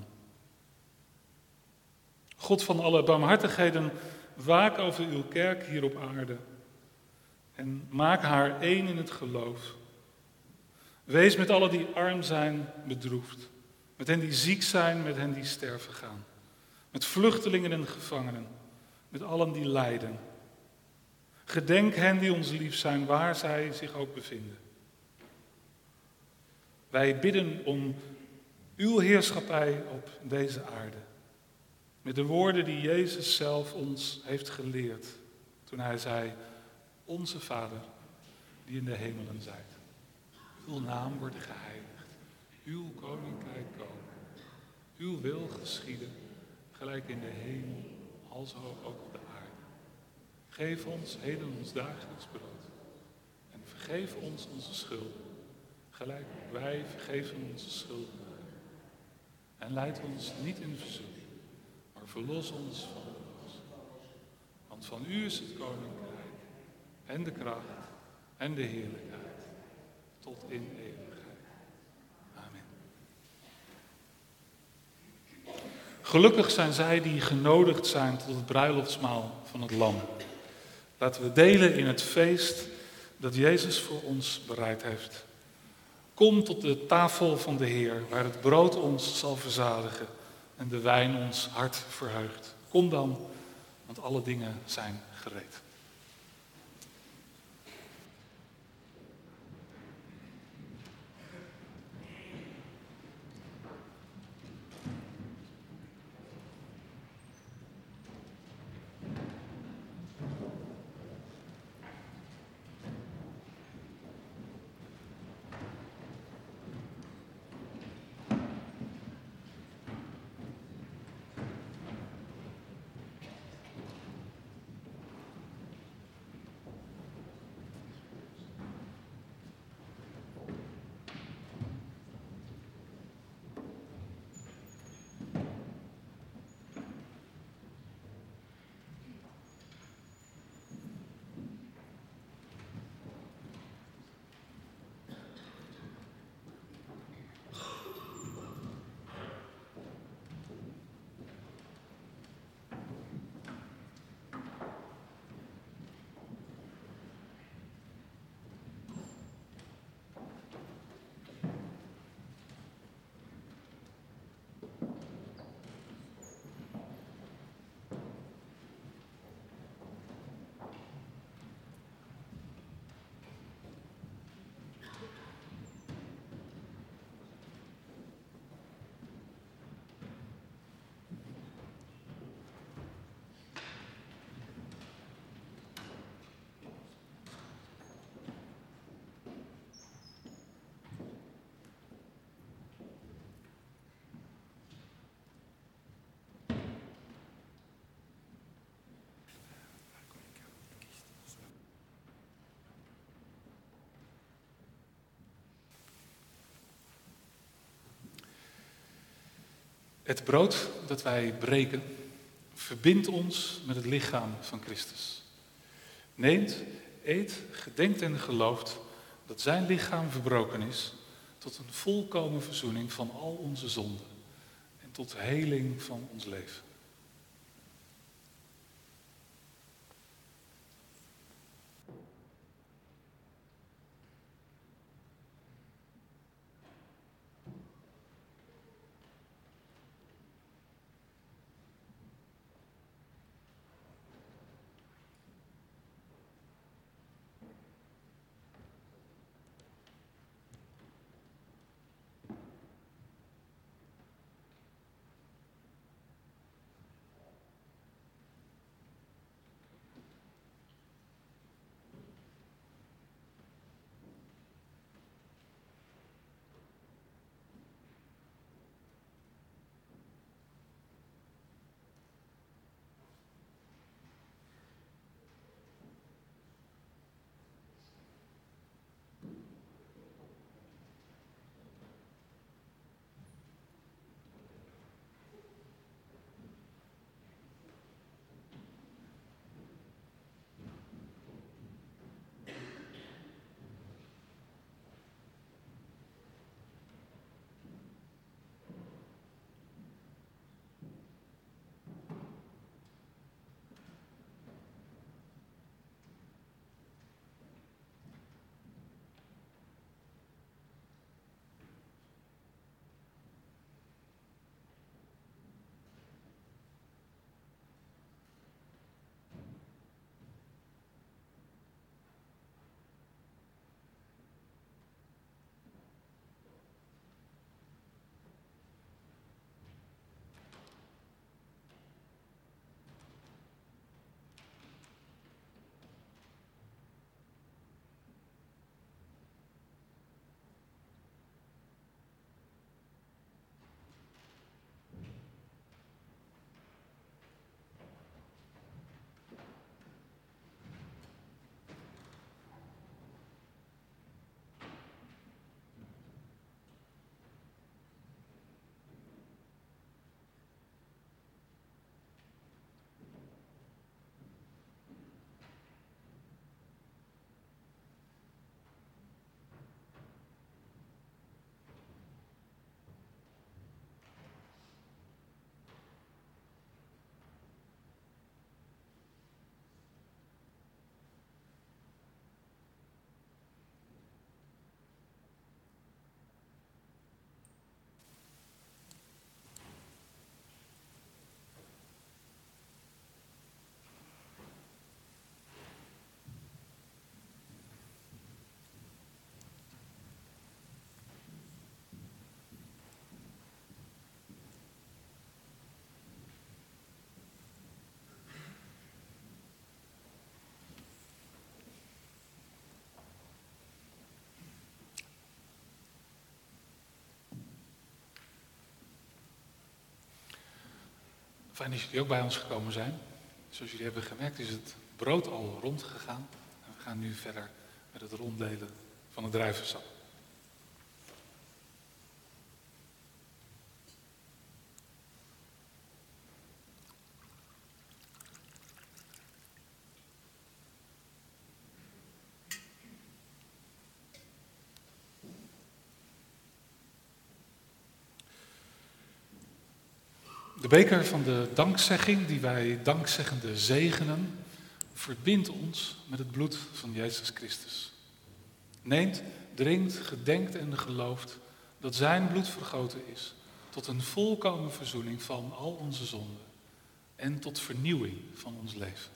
God van alle barmhartigheden, waak over uw kerk hier op aarde en maak haar één in het geloof. Wees met allen die arm zijn bedroefd, met hen die ziek zijn, met hen die sterven gaan, met vluchtelingen en gevangenen, met allen die lijden. Gedenk hen die ons lief zijn, waar zij zich ook bevinden. Wij bidden om uw heerschappij op deze aarde, met de woorden die Jezus zelf ons heeft geleerd toen hij zei: onze Vader die in de hemelen zijt. Uw naam wordt geheiligd, uw koninkrijk komen, uw wil geschieden, gelijk in de hemel, alzo ook op de aarde. Geef ons heden ons dagelijks brood en vergeef ons onze schulden, gelijk wij vergeven onze schuldenaren. En leid ons niet in verzoeking, maar verlos ons van de boos. Want van u is het koninkrijk en de kracht en de heerlijkheid tot in eeuwigheid. Amen. Gelukkig zijn zij die genodigd zijn tot het bruiloftsmaal van het Lam. Laten we delen in het feest dat Jezus voor ons bereid heeft. Kom tot de tafel van de Heer, waar het brood ons zal verzadigen en de wijn ons hart verheugt. Kom dan, want alle dingen zijn gereed. Het brood dat wij breken verbindt ons met het lichaam van Christus. Neemt, eet, gedenkt en gelooft dat zijn lichaam verbroken is tot een volkomen verzoening van al onze zonden en tot heling van ons leven. Fijn dat jullie ook bij ons gekomen zijn. Zoals jullie hebben gemerkt is het brood al rondgegaan. En we gaan nu verder met het ronddelen van het druivensap. De beker van de dankzegging, die wij dankzeggende zegenen, verbindt ons met het bloed van Jezus Christus. Neemt, drinkt, gedenkt en gelooft dat zijn bloed vergoten is tot een volkomen verzoening van al onze zonden en tot vernieuwing van ons leven.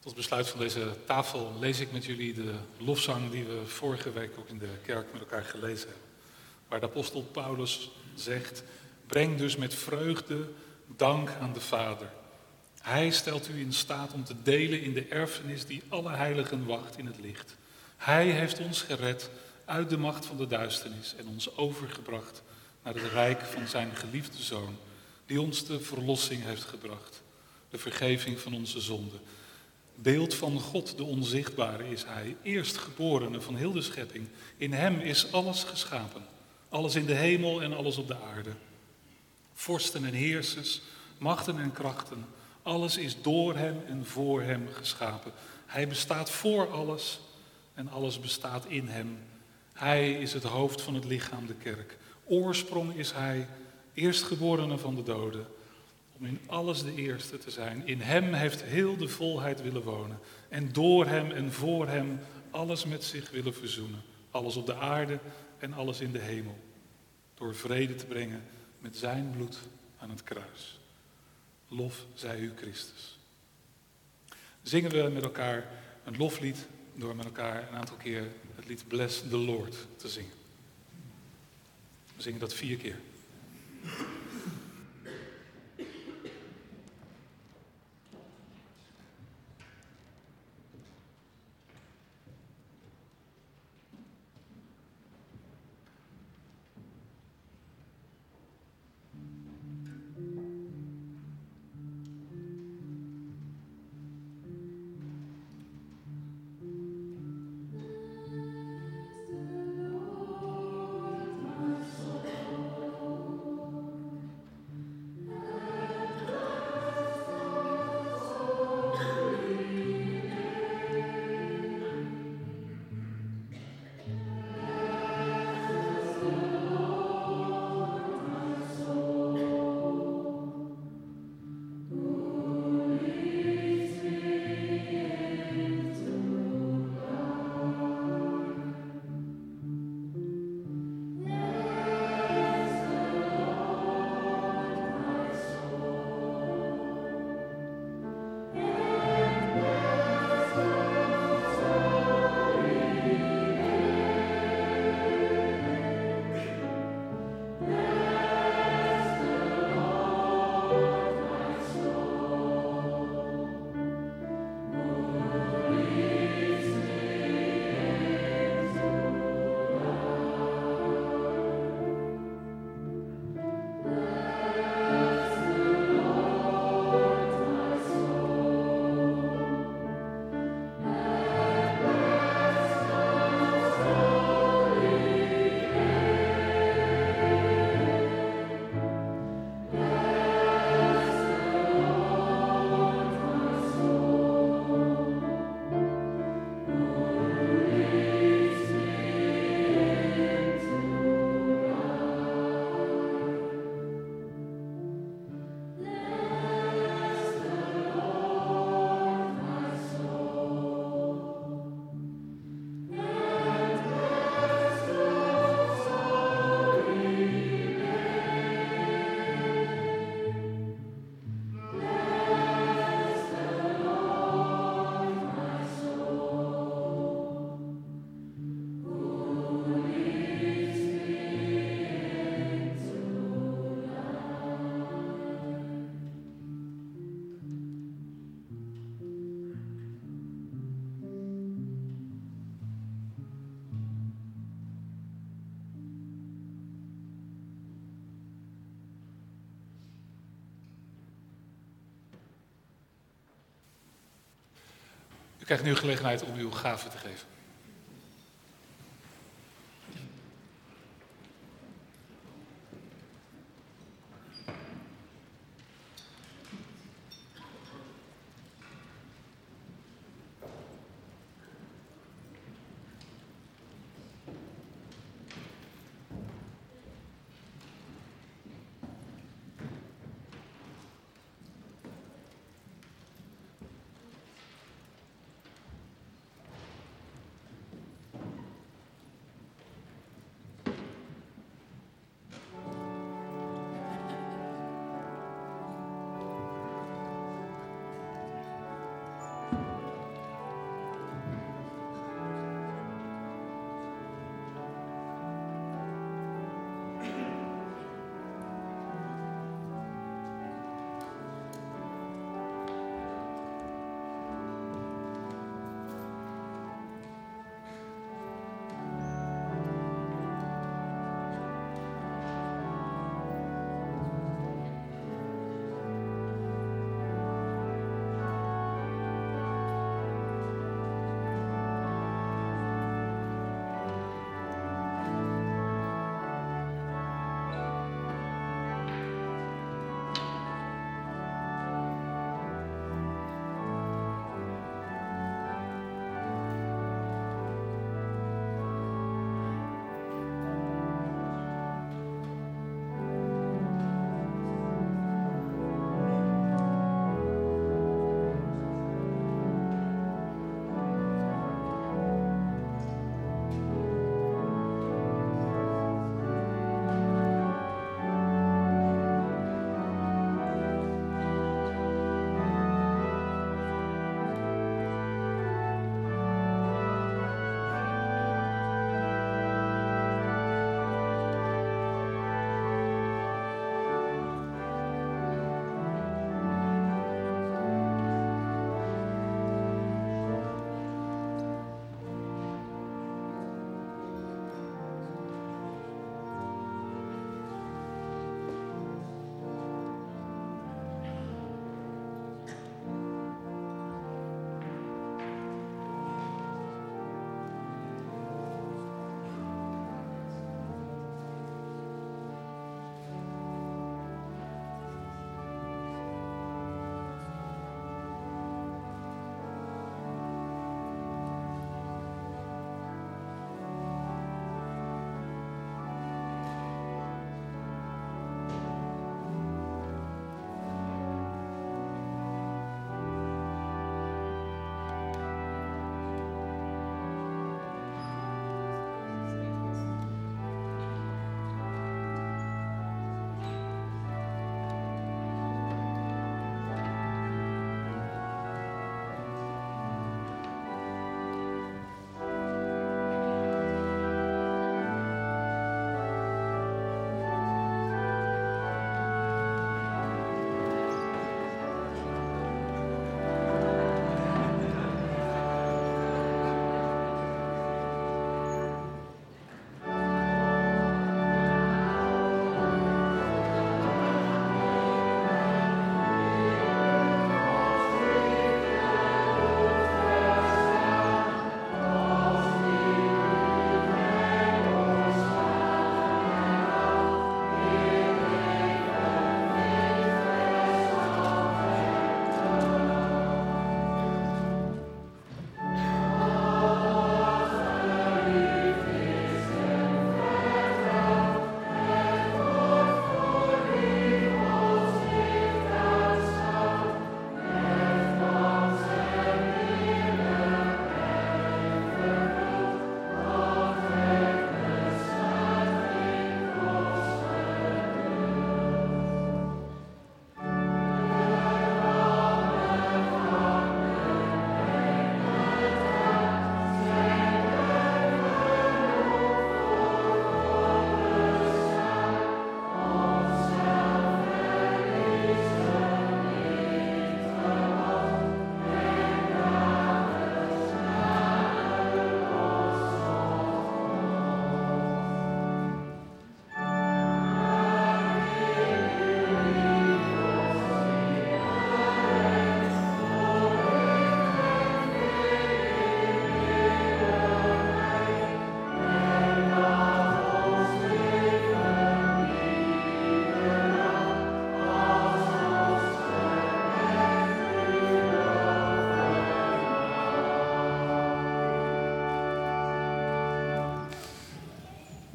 Tot besluit van deze tafel lees ik met jullie de lofzang die we vorige week ook in de kerk met elkaar gelezen hebben. Waar de apostel Paulus zegt, breng dus met vreugde dank aan de Vader. Hij stelt u in staat om te delen in de erfenis die alle heiligen wacht in het licht. Hij heeft ons gered uit de macht van de duisternis en ons overgebracht naar het rijk van zijn geliefde Zoon, die ons de verlossing heeft gebracht, de vergeving van onze zonden. Beeld van God, de onzichtbare, is hij, eerstgeborene van heel de schepping. In hem is alles geschapen, alles in de hemel en alles op de aarde. Vorsten en heersers, machten en krachten, alles is door hem en voor hem geschapen. Hij bestaat voor alles en alles bestaat in hem. Hij is het hoofd van het lichaam, de kerk. Oorsprong is hij, eerstgeborene van de doden, om in alles de eerste te zijn. In hem heeft heel de volheid willen wonen. En door hem en voor hem alles met zich willen verzoenen. Alles op de aarde en alles in de hemel. Door vrede te brengen met zijn bloed aan het kruis. Lof zij u Christus. Zingen we met elkaar een loflied door met elkaar een aantal keer het lied Bless the Lord te zingen. We zingen dat vier keer. U krijgt nu gelegenheid om uw gave te geven.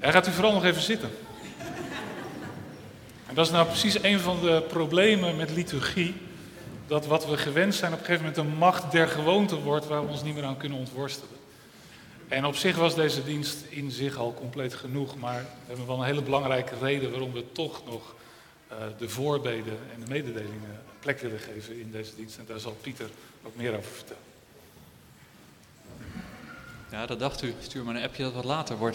Ja, gaat u vooral nog even zitten. En dat is nou precies een van de problemen met liturgie. Dat wat we gewend zijn op een gegeven moment een macht der gewoonte wordt waar we ons niet meer aan kunnen ontworstelen. En op zich was deze dienst in zich al compleet genoeg, maar we hebben wel een hele belangrijke reden waarom we toch nog uh, de voorbeden en de mededelingen plek willen geven in deze dienst. En daar zal Pieter ook meer over vertellen. Ja, dat dacht u. Stuur maar een appje dat wat later wordt.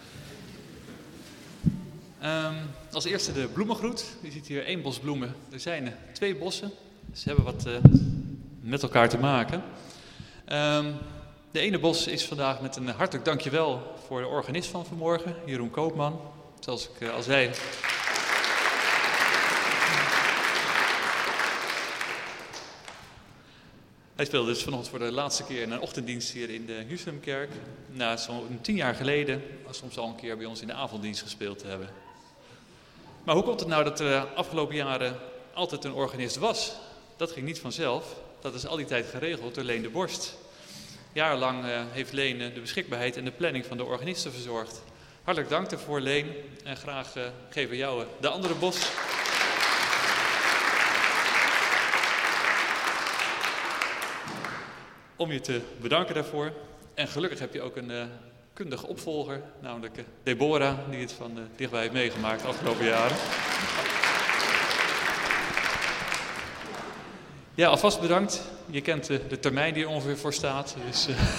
Um, als eerste de bloemengroet. U ziet hier één bos bloemen. Er zijn uh, twee bossen. Ze hebben wat uh, met elkaar te maken. Um, de ene bos is vandaag met een hartelijk dankjewel voor de organist van vanmorgen, Jeroen Koopman. Zoals ik uh, al zei. Hij speelde dus vanochtend voor de laatste keer in een ochtenddienst hier in de Jeruzalemkerk. Na zo'n tien jaar geleden, soms al een keer bij ons in de avonddienst gespeeld te hebben. Maar hoe komt het nou dat er de afgelopen jaren altijd een organist was? Dat ging niet vanzelf. Dat is al die tijd geregeld door Leen de Borst. Jarenlang uh, heeft Leen de beschikbaarheid en de planning van de organisten verzorgd. Hartelijk dank daarvoor, Leen. En graag uh, geven we jou uh, de andere bos. Om je te bedanken daarvoor. En gelukkig heb je ook een uh, kundige opvolger, namelijk uh, Deborah, die het van uh, dichtbij heeft meegemaakt de afgelopen jaren. Ja, alvast bedankt. Je kent uh, de termijn die er ongeveer voor staat. Dus, uh...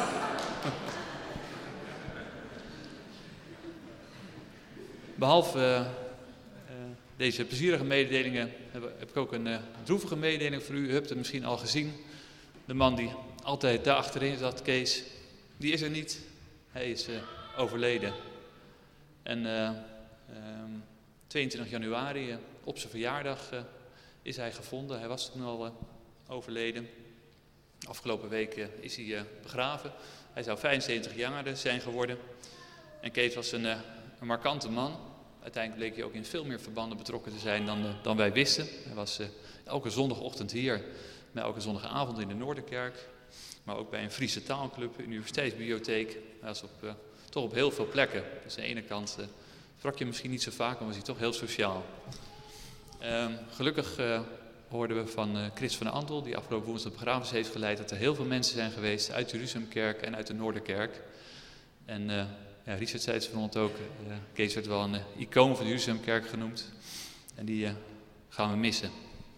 Behalve uh, uh, deze plezierige mededelingen heb, heb ik ook een uh, droevige mededeling voor u. U hebt het misschien al gezien. De man die altijd daar achterin zat, Kees, die is er niet. Hij is uh, overleden. En uh, um, tweeëntwintig januari, uh, op zijn verjaardag, uh, is hij gevonden. Hij was toen al uh, overleden. Afgelopen week uh, is hij uh, begraven. Hij zou vijfenzeventig jaar zijn geworden. En Kees was een, uh, een markante man. Uiteindelijk bleek hij ook in veel meer verbanden betrokken te zijn dan, uh, dan wij wisten. Hij was uh, elke zondagochtend hier. Maar elke zondagavond in de Noorderkerk, maar ook bij een Friese taalclub, universiteitsbibliotheek. Hij was op, uh, toch op heel veel plekken. Dus aan de ene kant uh, sprak je misschien niet zo vaak, maar was hij toch heel sociaal. Uh, gelukkig uh, hoorden we van uh, Chris van der Andel, die afgelopen woensdag de begrafenis heeft geleid, dat er heel veel mensen zijn geweest uit de Jeruzalemkerk en uit de Noorderkerk. En uh, ja, Richard zei het vanochtend ook, uh, Kees werd wel een uh, icoon van de Jeruzalemkerk genoemd. En die uh, gaan we missen.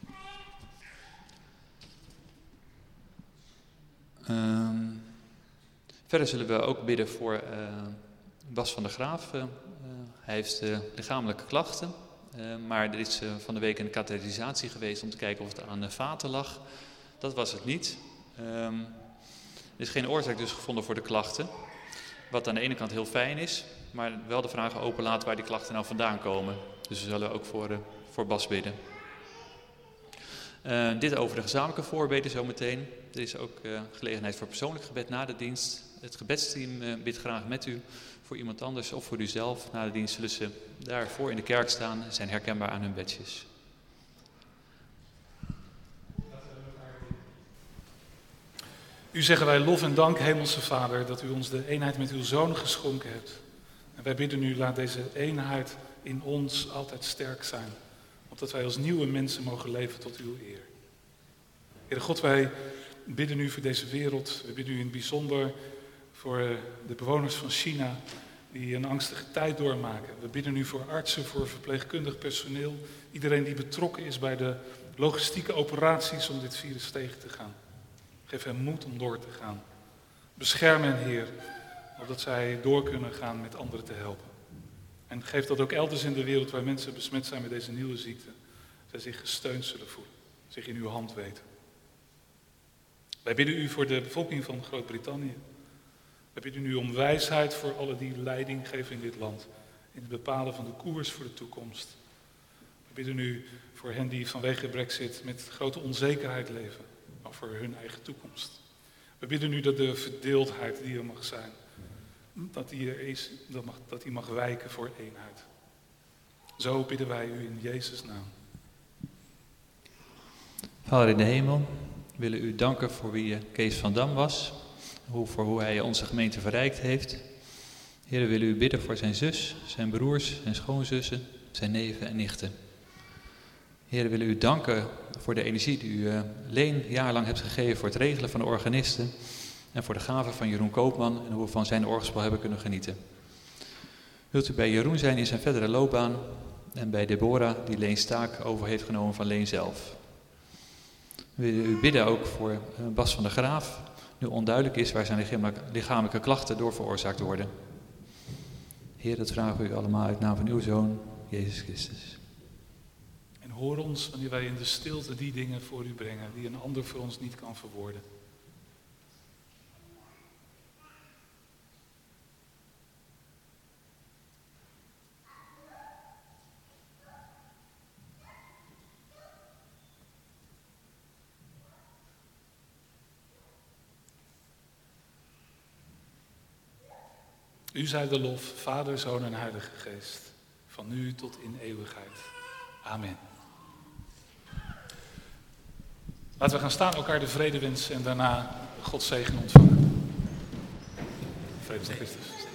Um, verder zullen we ook bidden voor uh, Bas van der Graaf. Uh, hij heeft uh, lichamelijke klachten, uh, maar er is uh, van de week een katheterisatie geweest om te kijken of het aan de vaten lag. Dat was het niet. Um, er is geen oorzaak dus gevonden voor de klachten, wat aan de ene kant heel fijn is, maar wel de vraag openlaat waar die klachten nou vandaan komen. Dus we zullen ook voor, uh, voor Bas bidden. Uh, dit over de gezamenlijke voorbeden zometeen. Er is ook uh, gelegenheid voor persoonlijk gebed na de dienst. Het gebedsteam uh, bidt graag met u voor iemand anders of voor uzelf. Na de dienst zullen ze daarvoor in de kerk staan en zijn herkenbaar aan hun bedjes. U zeggen wij lof en dank, Hemelse Vader, dat u ons de eenheid met uw Zoon geschonken hebt. En wij bidden u, laat deze eenheid in ons altijd sterk zijn. Opdat wij als nieuwe mensen mogen leven tot uw eer. Heere God, wij bidden u voor deze wereld. We bidden u in het bijzonder voor de bewoners van China die een angstige tijd doormaken. We bidden u voor artsen, voor verpleegkundig personeel. Iedereen die betrokken is bij de logistieke operaties om dit virus tegen te gaan. Geef hen moed om door te gaan. Bescherm hen, Heer, opdat zij door kunnen gaan met anderen te helpen. En geef dat ook elders in de wereld waar mensen besmet zijn met deze nieuwe ziekte, zij zich gesteund zullen voelen, zich in uw hand weten. Wij bidden u voor de bevolking van Groot-Brittannië. Wij bidden u om wijsheid voor alle die leiding geven in dit land, in het bepalen van de koers voor de toekomst. We bidden u voor hen die vanwege Brexit met grote onzekerheid leven, maar voor hun eigen toekomst. We bidden u dat de verdeeldheid die er mag zijn, dat die er is, dat, mag, dat die mag wijken voor eenheid. Zo bidden wij u in Jezus' naam. Vader in de hemel, we willen u danken voor wie Kees van Dam was, hoe, voor hoe hij onze gemeente verrijkt heeft. Heer, we willen u bidden voor zijn zus, zijn broers, zijn schoonzussen, zijn neven en nichten. Heer, we willen u danken voor de energie die u uh, Leen jarenlang hebt gegeven voor het regelen van de organisten en voor de gave van Jeroen Koopman en hoe we van zijn orgelspel hebben kunnen genieten. Wilt u bij Jeroen zijn in zijn verdere loopbaan en bij Deborah die Leens taak over heeft genomen van Leen zelf. We willen u bidden ook voor uh, Bas van der Graaf, nu onduidelijk is waar zijn lichamelijke klachten door veroorzaakt worden. Heer, dat vragen we u allemaal uit naam van uw Zoon, Jezus Christus. En hoor ons wanneer wij in de stilte die dingen voor u brengen die een ander voor ons niet kan verwoorden. U zij de lof, Vader, Zoon en Heilige Geest, van nu tot in eeuwigheid. Amen. Laten we gaan staan, elkaar de vrede wensen en daarna Gods zegen ontvangen. Vrede van Christus.